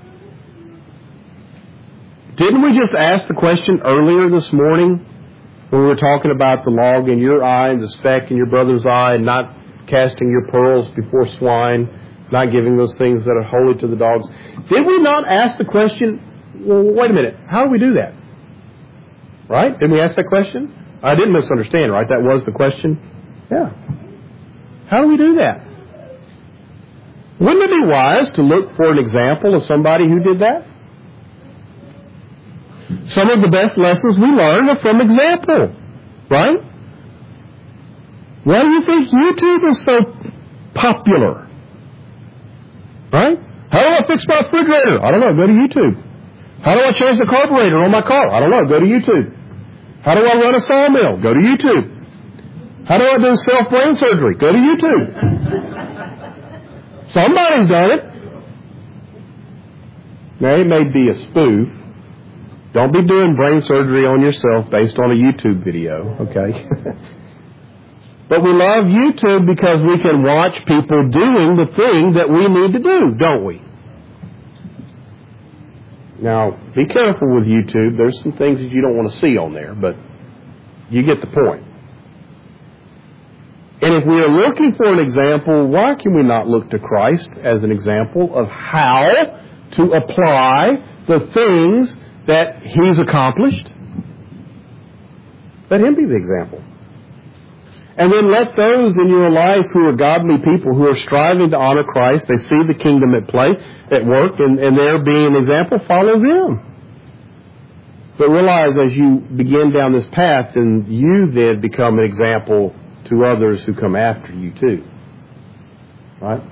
Didn't we just ask the question earlier this morning when we were talking about the log in your eye and the speck in your brother's eye and not casting your pearls before swine, not giving those things that are holy to the dogs? Did we not ask the question, well, wait a minute, how do we do that? Right? Didn't we ask that question? I didn't misunderstand, right? That was the question? Yeah. How do we do that? Wouldn't it be wise to look for an example of somebody who did that? Some of the best lessons we learn are from example, right? Why do you think YouTube is so popular? Right? How do I fix my refrigerator? I don't know. Go to YouTube. How do I change the carburetor on my car? I don't know. Go to YouTube. How do I run a sawmill? Go to YouTube. How do I do self-brain surgery? Go to YouTube. Somebody's done it. Now, it may be a spoof. Don't be doing brain surgery on yourself based on a YouTube video, okay? But we love YouTube because we can watch people doing the thing that we need to do, don't we? Now, be careful with YouTube. There's some things that you don't want to see on there, but you get the point. And if we are looking for an example, why can we not look to Christ as an example of how to apply the things that He's accomplished? Let Him be the example. And then let those in your life who are godly people, who are striving to honor Christ, they see the kingdom at play, at work, and, and they're being an example, follow them. But realize as you begin down this path, then you then become an example to others who come after you too. Right?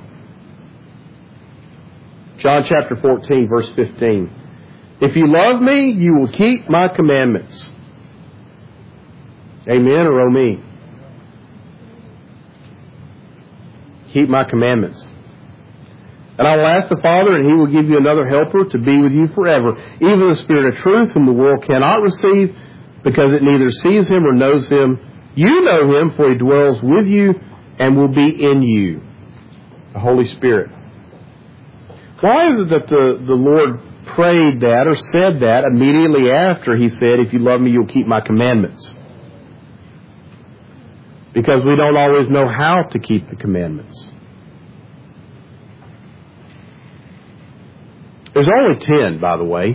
John chapter fourteen, verse fifteen. If you love me, you will keep my commandments. Amen or oh me? Keep my commandments. And I will ask the Father, and He will give you another helper to be with you forever, even the Spirit of truth, whom the world cannot receive, because it neither sees Him or knows Him. You know Him, for He dwells with you and will be in you. The Holy Spirit. Why is it that the, the Lord prayed that or said that immediately after He said, if you love me, you'll keep my commandments? Because we don't always know how to keep the commandments. There's only ten, by the way.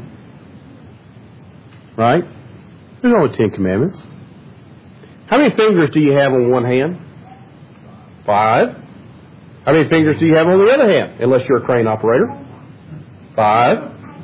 Right? There's only ten commandments. How many fingers do you have on one hand? Five. How many fingers do you have on the other hand? Unless you're a crane operator. Five.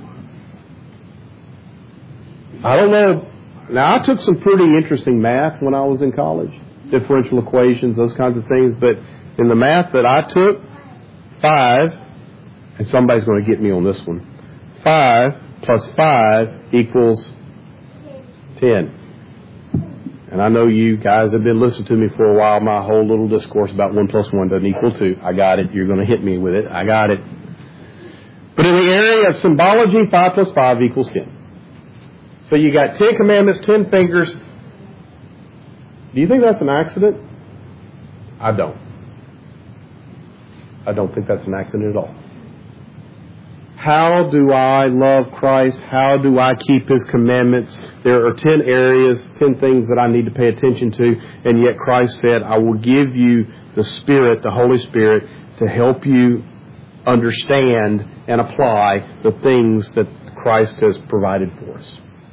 I don't know. Now, I took some pretty interesting math when I was in college. Differential equations, those kinds of things. But in the math that I took, five, and somebody's going to get me on this one, five plus five equals ten. And I know you guys have been listening to me for a while. My whole little discourse about one plus one doesn't equal two. I got it. You're going to hit me with it. I got it. But in the area of symbology, five plus five equals ten. So you got ten commandments, ten fingers. Do you think that's an accident? I don't. I don't think that's an accident at all. How do I love Christ? How do I keep His commandments? There are ten areas, ten things that I need to pay attention to, and yet Christ said, I will give you the Spirit, the Holy Spirit, to help you understand and apply the things that Christ has provided for us.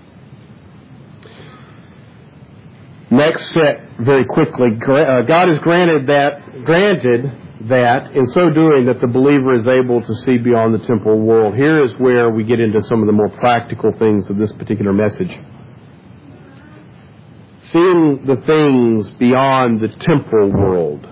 Next set, very quickly, God has granted that, granted that, in so doing, that the believer is able to see beyond the temporal world. Here is where we get into some of the more practical things of this particular message. Seeing the things beyond the temporal world.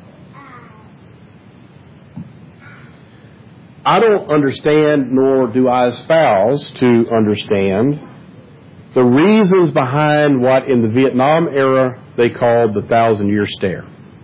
I don't understand, nor do I espouse to understand, the reasons behind what in the Vietnam era they called the thousand-year stare.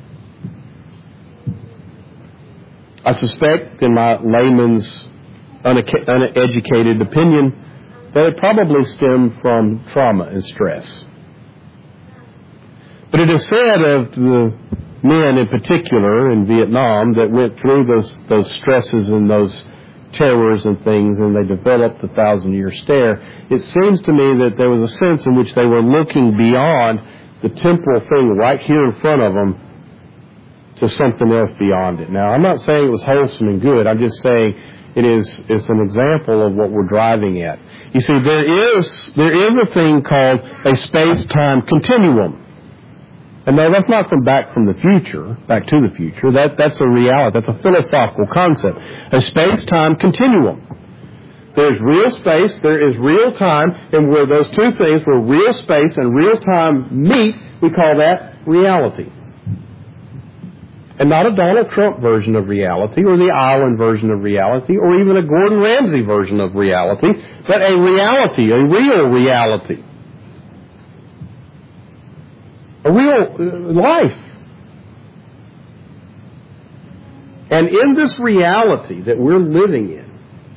I suspect, in my layman's uneducated opinion, that it probably stemmed from trauma and stress. But it is said of the men in particular in Vietnam that went through those those stresses and those terrors and things, and they developed the thousand-year stare. It seems to me that there was a sense in which they were looking beyond the temporal thing right here in front of them to something else beyond it. Now, I'm not saying it was wholesome and good. I'm just saying it is it's an example of what we're driving at. You see, there is there is a thing called a space-time continuum. And no, that's not from Back from the Future, Back to the Future. That That's a reality. That's a philosophical concept. A space-time continuum. There's real space, there is real time, and where those two things, where real space and real time meet, we call that reality. And not a Donald Trump version of reality, or the island version of reality, or even a Gordon Ramsay version of reality, but a reality, a real reality. A real life. And in this reality that we're living in,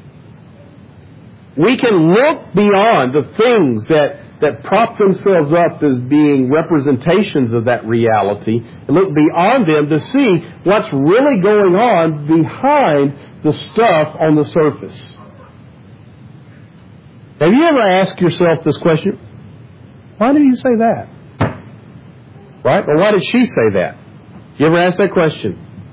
we can look beyond the things that, that prop themselves up as being representations of that reality and look beyond them to see what's really going on behind the stuff on the surface. Have you ever asked yourself this question? Why did he say that? Right? Or why did she say that? You ever ask that question?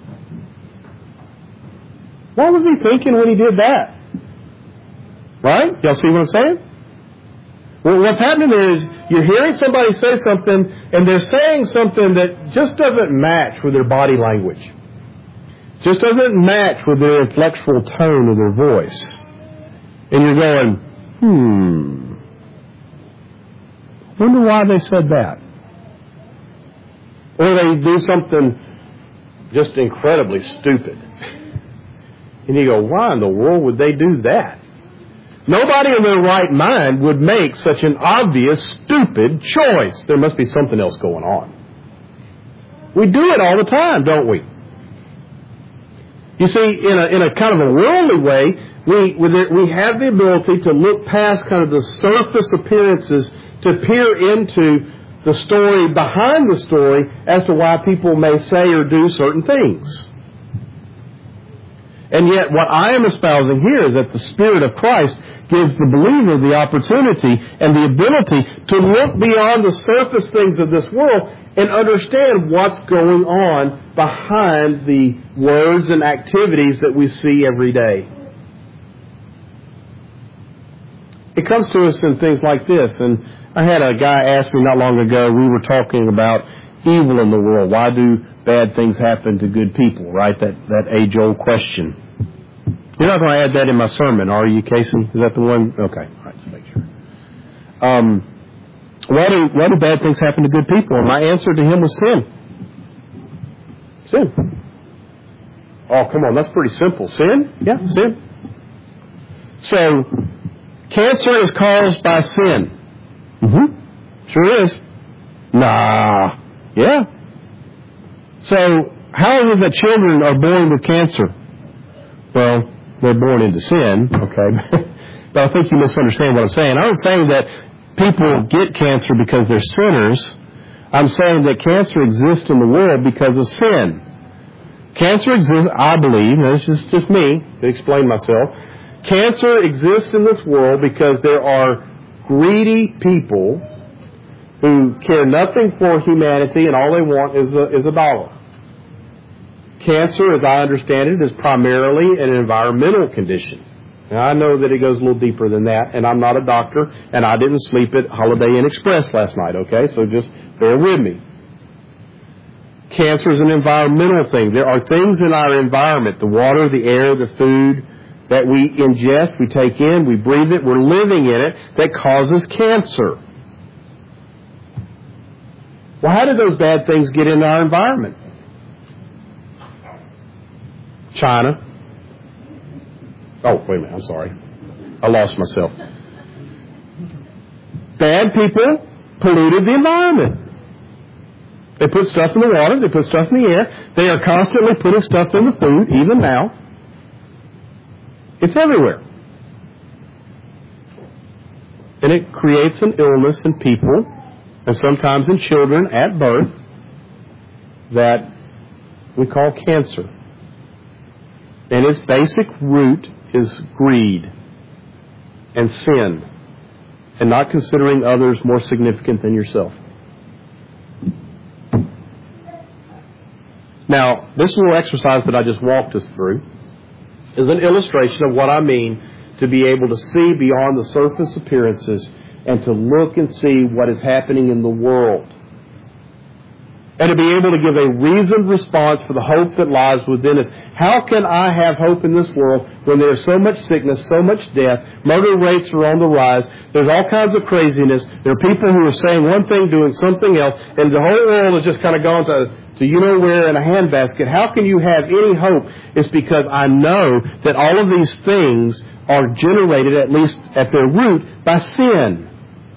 What was he thinking when he did that? Right? Y'all see what I'm saying? Well, what's happening is you're hearing somebody say something, and they're saying something that just doesn't match with their body language. Just doesn't match with their inflectual tone of their voice. And you're going, hmm. Wonder why they said that. Or they do something just incredibly stupid. And you go, why in the world would they do that? Nobody in their right mind would make such an obvious, stupid choice. There must be something else going on. We do it all the time, don't we? You see, in a, in a kind of a worldly way, we, we have the ability to look past kind of the surface appearances to peer into the story behind the story as to why people may say or do certain things. And yet what I am espousing here is that the Spirit of Christ gives the believer the opportunity and the ability to look beyond the surface things of this world and understand what's going on behind the words and activities that we see every day. It comes to us in things like this, and I had a guy ask me not long ago, we were talking about evil in the world. Why do bad things happen to good people, right? That that age-old question. You're not going to add that in my sermon, are you, Casey? Is that the one? Okay, all right, just make sure. Um, why do, why do bad things happen to good people? And my answer to him was sin. Sin. Oh, come on, that's pretty simple. Sin? Yeah, sin. So, cancer is caused by sin. Mm-hmm. Sure is. Nah. Yeah. So, how is it that children are born with cancer? Well, they're born into sin, okay? But I think you misunderstand what I'm saying. I'm not saying that people get cancer because they're sinners. I'm saying that cancer exists in the world because of sin. Cancer exists, I believe, and it's just, just me to explain myself. Cancer exists in this world because there are greedy people who care nothing for humanity and all they want is a, is a dollar. Cancer, as I understand it, is primarily an environmental condition. Now, I know that it goes a little deeper than that, and I'm not a doctor, and I didn't sleep at Holiday Inn Express last night, okay? So just bear with me. Cancer is an environmental thing. There are things in our environment, the water, the air, the food, that we ingest, we take in, we breathe it, we're living in it, that causes cancer. Well, how did those bad things get in our environment? China. Oh, wait a minute, I'm sorry. I lost myself. Bad people polluted the environment. They put stuff in the water, they put stuff in the air. They are constantly putting stuff in the food, even now. It's everywhere. And it creates an illness in people, and sometimes in children at birth, that we call cancer. And its basic root is greed and sin, and not considering others more significant than yourself. Now, this little exercise that I just walked us through is an illustration of what I mean to be able to see beyond the surface appearances and to look and see what is happening in the world. And to be able to give a reasoned response for the hope that lies within us. How can I have hope in this world when there's so much sickness, so much death, murder rates are on the rise, there's all kinds of craziness, there are people who are saying one thing, doing something else, and the whole world has just kind of gone to, to you know where in a handbasket. How can you have any hope? It's because I know that all of these things are generated, at least at their root, by sin.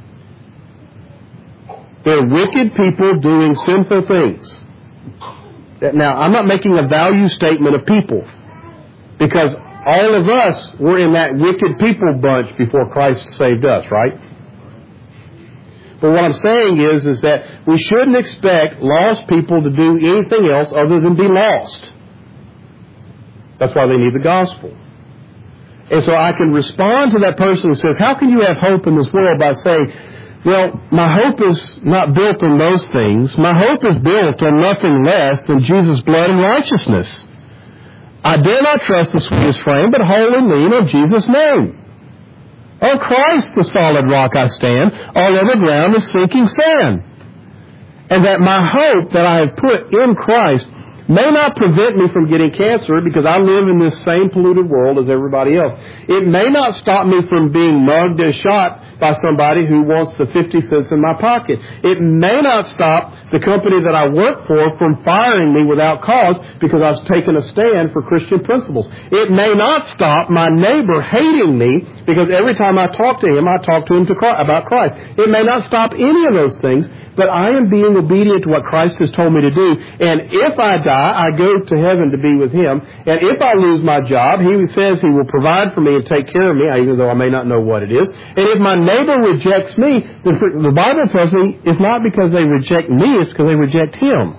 They're wicked people doing sinful things. Now, I'm not making a value statement of people, because all of us were in that wicked people bunch before Christ saved us, right? But what I'm saying is, is that we shouldn't expect lost people to do anything else other than be lost. That's why they need the gospel. And so I can respond to that person who says, how can you have hope in this world, by saying, well, my hope is not built on those things. My hope is built on nothing less than Jesus' blood and righteousness. I dare not trust the sweetest frame, but wholly lean on Jesus' name. On Christ, the solid rock I stand. All other ground is sinking sand. And that my hope that I have put in Christ may not prevent me from getting cancer because I live in this same polluted world as everybody else. It may not stop me from being mugged and shot by somebody who wants the fifty cents in my pocket. It may not stop the company that I work for from firing me without cause because I've taken a stand for Christian principles. It may not stop my neighbor hating me because every time I talk to him, I talk to him to Christ, about Christ. It may not stop any of those things, but I am being obedient to what Christ has told me to do. And if I die, I go to heaven to be with Him. And if I lose my job, He says He will provide for me and take care of me, even though I may not know what it is. And if my neighbor rejects me, the Bible tells me it's not because they reject me, it's because they reject Him.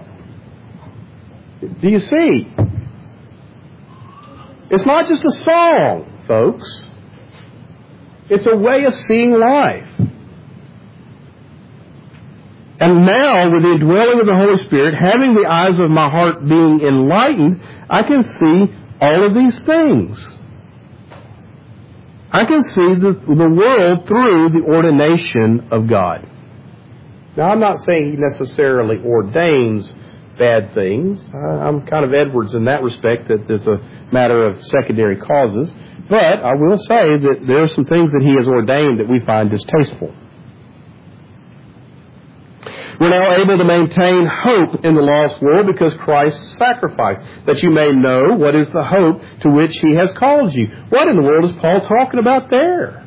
Do you see? It's not just a song, folks. It's a way of seeing life. And now, with the indwelling of the Holy Spirit, having the eyes of my heart being enlightened, I can see all of these things. I can see the, the world through the ordination of God. Now, I'm not saying He necessarily ordains bad things. I'm kind of Edwards in that respect, that there's a matter of secondary causes. But I will say that there are some things that He has ordained that we find distasteful. We're now able to maintain hope in the lost world because Christ sacrificed, that you may know what is the hope to which He has called you. What in the world is Paul talking about there?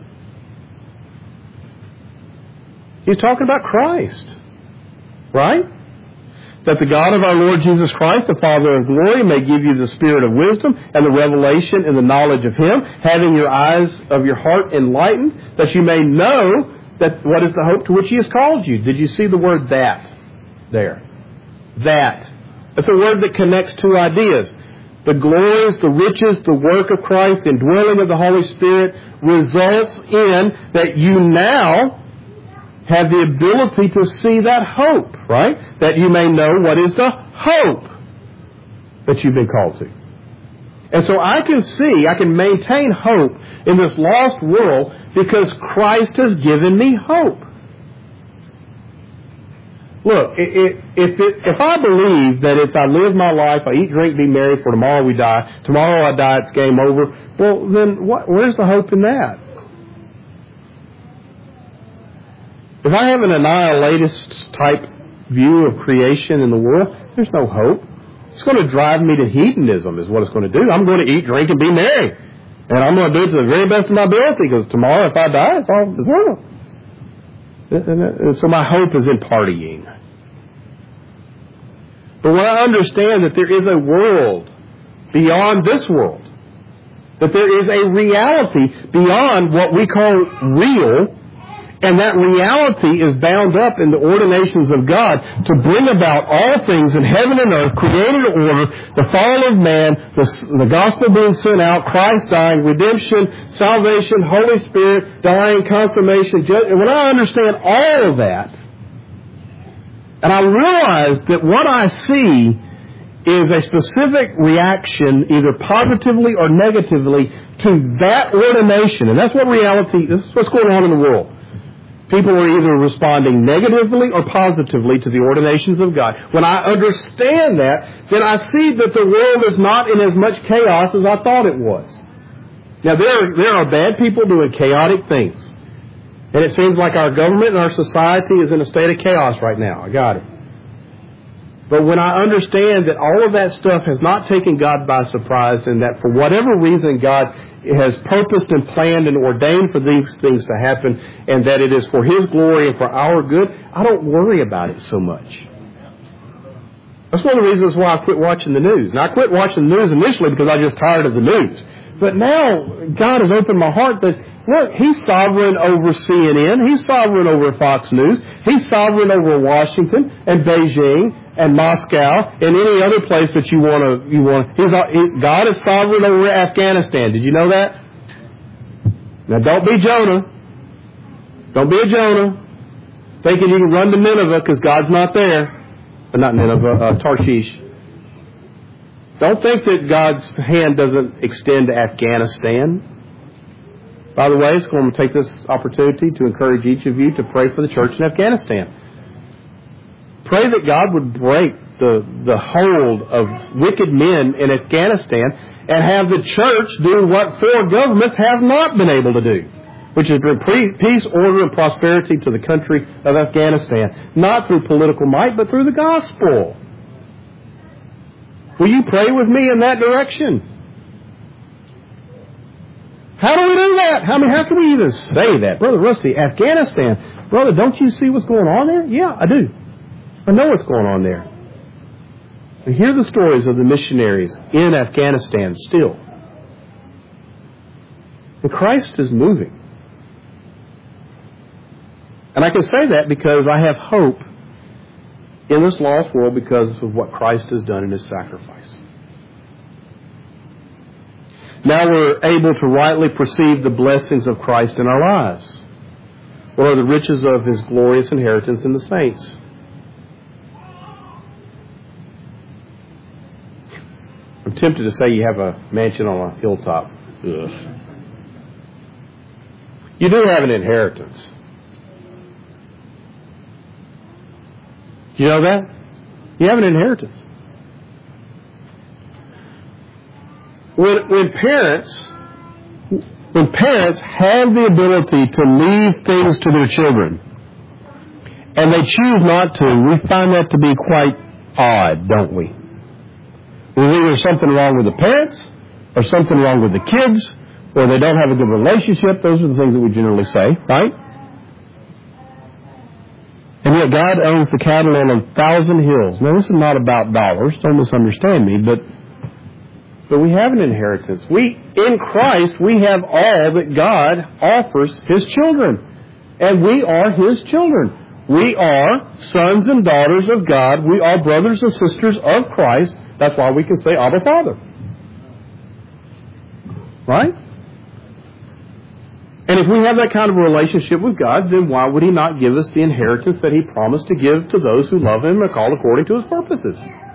He's talking about Christ, right? That the God of our Lord Jesus Christ, the Father of glory, may give you the spirit of wisdom and the revelation and the knowledge of Him, having your eyes of your heart enlightened, that you may know that what is the hope to which He has called you. Did you see the word that there? That. That's a word that connects two ideas. The glories, the riches, the work of Christ, the indwelling of the Holy Spirit results in that you now have the ability to see that hope, right? That you may know what is the hope that you've been called to. And so I can see, I can maintain hope in this lost world because Christ has given me hope. Look, if, it, if I believe that if I live my life, I eat, drink, be merry, for tomorrow we die, tomorrow I die, it's game over, well, then what, where's the hope in that? If I have an annihilatist type view of creation in the world, there's no hope. It's going to drive me to hedonism is what it's going to do. I'm going to eat, drink, and be merry. And I'm going to do it to the very best of my ability because tomorrow if I die, it's all it's over. And so my hope is in partying. But when I understand that there is a world beyond this world, that there is a reality beyond what we call real, and that reality is bound up in the ordinations of God to bring about all things in heaven and earth, created order, the fall of man, the, the gospel being sent out, Christ dying, redemption, salvation, Holy Spirit, dying, consummation. Judgment. When I understand all of that, and I realize that what I see is a specific reaction, either positively or negatively, to that ordination, and that's what reality, this is what's going on in the world. People are either responding negatively or positively to the ordinations of God. When I understand that, then I see that the world is not in as much chaos as I thought it was. Now, there are, there are bad people doing chaotic things. And it seems like our government and our society is in a state of chaos right now. I got it. But when I understand that all of that stuff has not taken God by surprise, and that for whatever reason God has purposed and planned and ordained for these things to happen, and that it is for His glory and for our good, I don't worry about it so much. That's one of the reasons why I quit watching the news. And I quit watching the news initially because I was just tired of the news. But now God has opened my heart that, look, He's sovereign over C N N. He's sovereign over Fox News. He's sovereign over Washington and Beijing and Moscow and any other place that you want to. You want. He's, he, God is sovereign over Afghanistan. Did you know that? Now, don't be Jonah. Don't be a Jonah, thinking you can run to Nineveh because God's not there. But not Nineveh, uh, Tarshish. Don't think that God's hand doesn't extend to Afghanistan. By the way, I'm going to take this opportunity to encourage each of you to pray for the church in Afghanistan. Pray that God would break the, the hold of wicked men in Afghanistan and have the church do what foreign governments have not been able to do, which is bring peace, order, and prosperity to the country of Afghanistan, not through political might, but through the gospel. Will you pray with me in that direction? How do we do that? How, I mean, how can we even say that? Brother Rusty, Afghanistan, brother, don't you see what's going on there? Yeah, I do. I know what's going on there. And hear the stories of the missionaries in Afghanistan still. And Christ is moving. And I can say that because I have hope in this lost world because of what Christ has done in His sacrifice. Now we're able to rightly perceive the blessings of Christ in our lives. What are the riches of His glorious inheritance in the saints? I'm tempted to say you have a mansion on a hilltop. Ugh. You do have an inheritance. You know that? You have an inheritance. When, when parents, when parents have the ability to leave things to their children, and they choose not to, we find that to be quite odd, don't we? There's either something wrong with the parents, or something wrong with the kids, or they don't have a good relationship. Those are the things that we generally say, right? And yet God owns the cattle on a thousand hills. Now, this is not about dollars. Don't misunderstand me, but but we have an inheritance. We, in Christ, we have all that God offers His children. And we are His children. We are sons and daughters of God. We are brothers and sisters of Christ. That's why we can say, Abba, Father. Right? And if we have that kind of a relationship with God, then why would He not give us the inheritance that He promised to give to those who love Him and are called according to His purposes?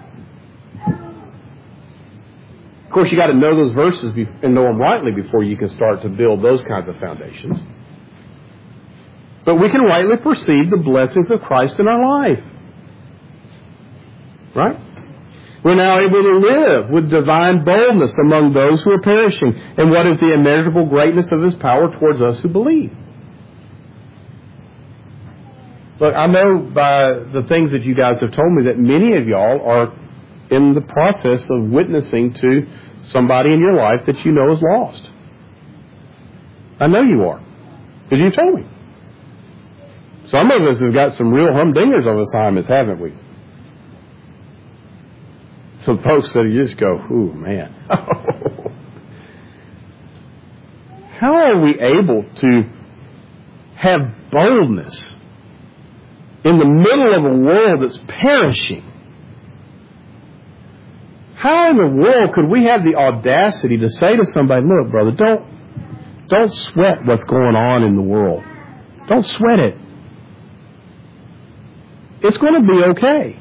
Of course, you got to know those verses and know them rightly before you can start to build those kinds of foundations. But we can rightly perceive the blessings of Christ in our life. Right? We're now able to live with divine boldness among those who are perishing. And what is the immeasurable greatness of His power towards us who believe? Look, I know by the things that you guys have told me that many of y'all are in the process of witnessing to somebody in your life that you know is lost. I know you are, because you told me. Some of us have got some real humdingers of assignments, haven't we? Some folks that you just go, ooh, man. How are we able to have boldness in the middle of a world that's perishing? How in the world could we have the audacity to say to somebody, look, brother, don't, don't sweat what's going on in the world. Don't sweat it. It's going to be okay.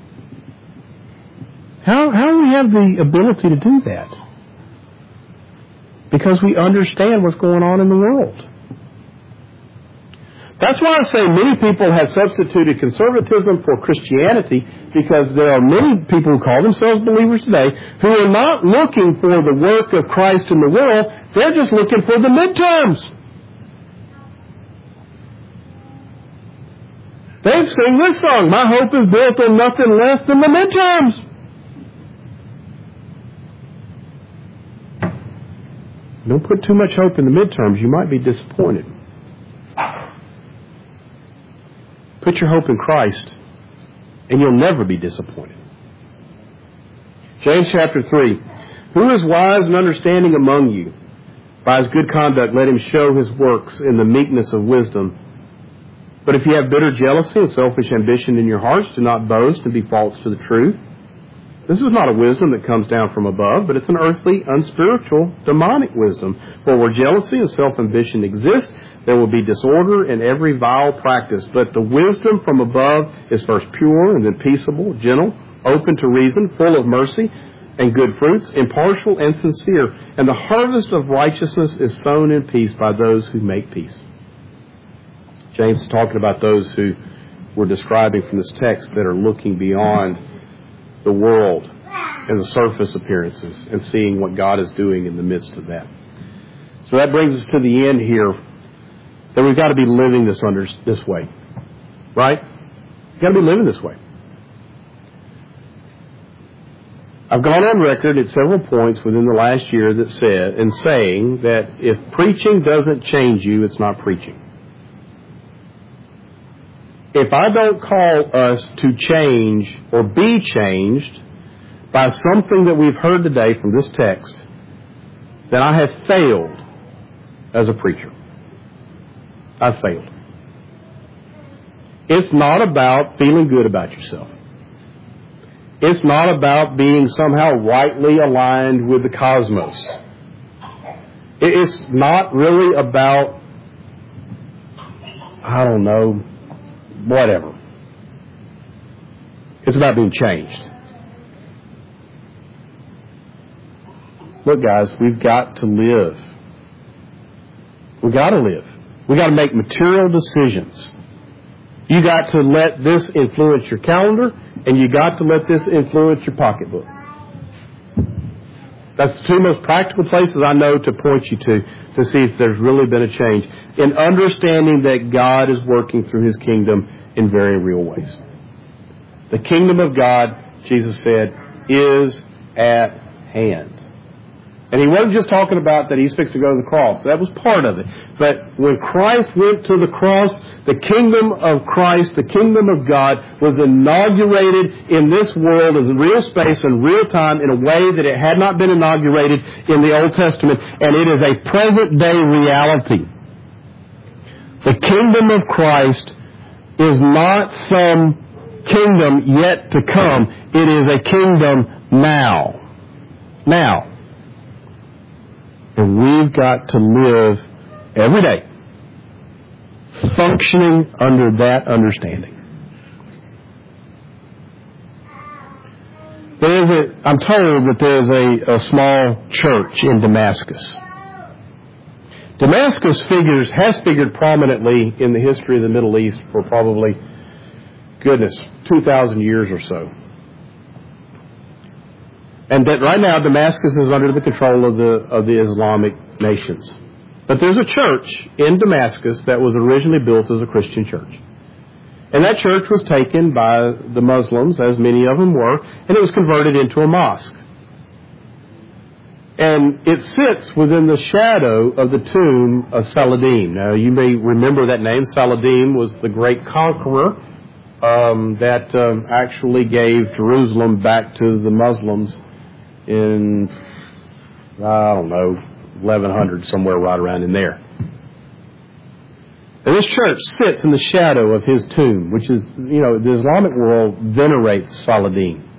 How, how do we have the ability to do that? Because we understand what's going on in the world. That's why I say many people have substituted conservatism for Christianity, because there are many people who call themselves believers today who are not looking for the work of Christ in the world. They're just looking for the midterms. They've sung this song, my hope is built on nothing less than the midterms. Don't put too much hope in the midterms. You might be disappointed. Put your hope in Christ, and you'll never be disappointed. James chapter three. Who is wise and understanding among you? By his good conduct let him show his works in the meekness of wisdom. But if you have bitter jealousy and selfish ambition in your hearts, do not boast and be false to the truth. This is not a wisdom that comes down from above, but it's an earthly, unspiritual, demonic wisdom. For where jealousy and self-ambition exist, there will be disorder and every vile practice. But the wisdom from above is first pure and then peaceable, gentle, open to reason, full of mercy and good fruits, impartial and sincere. And the harvest of righteousness is sown in peace by those who make peace. James is talking about those who we're describing from this text that are looking beyond the world and the surface appearances and seeing what God is doing in the midst of that. So that brings us to the end here, that we've got to be living this under this way. Right? We've got to be living this way. I've gone on record at several points within the last year that said, and saying that if preaching doesn't change you, it's not preaching. If I don't call us to change or be changed by something that we've heard today from this text, then I have failed as a preacher. I've failed. It's not about feeling good about yourself. It's not about being somehow rightly aligned with the cosmos. It's not really about, I don't know, whatever. It's about being changed. Look, guys, we've got to live. We've got to live. We've got to make material decisions. You got to let this influence your calendar, and you got to let this influence your pocketbook. That's the two most practical places I know to point you to, to see if there's really been a change in understanding that God is working through His kingdom in very real ways. The kingdom of God, Jesus said, is at hand. And He wasn't just talking about that He's fixed to go to the cross. That was part of it. But when Christ went to the cross, the kingdom of Christ, the kingdom of God, was inaugurated in this world in real space and real time in a way that it had not been inaugurated in the Old Testament. And it is a present day reality. The kingdom of Christ is not some kingdom yet to come. It is a kingdom now. Now. And we've got to live every day functioning under that understanding. There is a, I'm told that there is a, a small church in Damascus. Damascus figures, has figured prominently in the history of the Middle East for probably, goodness, two thousand years or so. And that right now Damascus is under the control of the of the Islamic nations. But there's a church in Damascus that was originally built as a Christian church. And that church was taken by the Muslims, as many of them were, and it was converted into a mosque. And it sits within the shadow of the tomb of Saladin. Now, you may remember that name. Saladin was the great conqueror um, that um, actually gave Jerusalem back to the Muslims in, I don't know, eleven hundred, somewhere right around in there. And this church sits in the shadow of his tomb, which is, you know, the Islamic world venerates Saladin.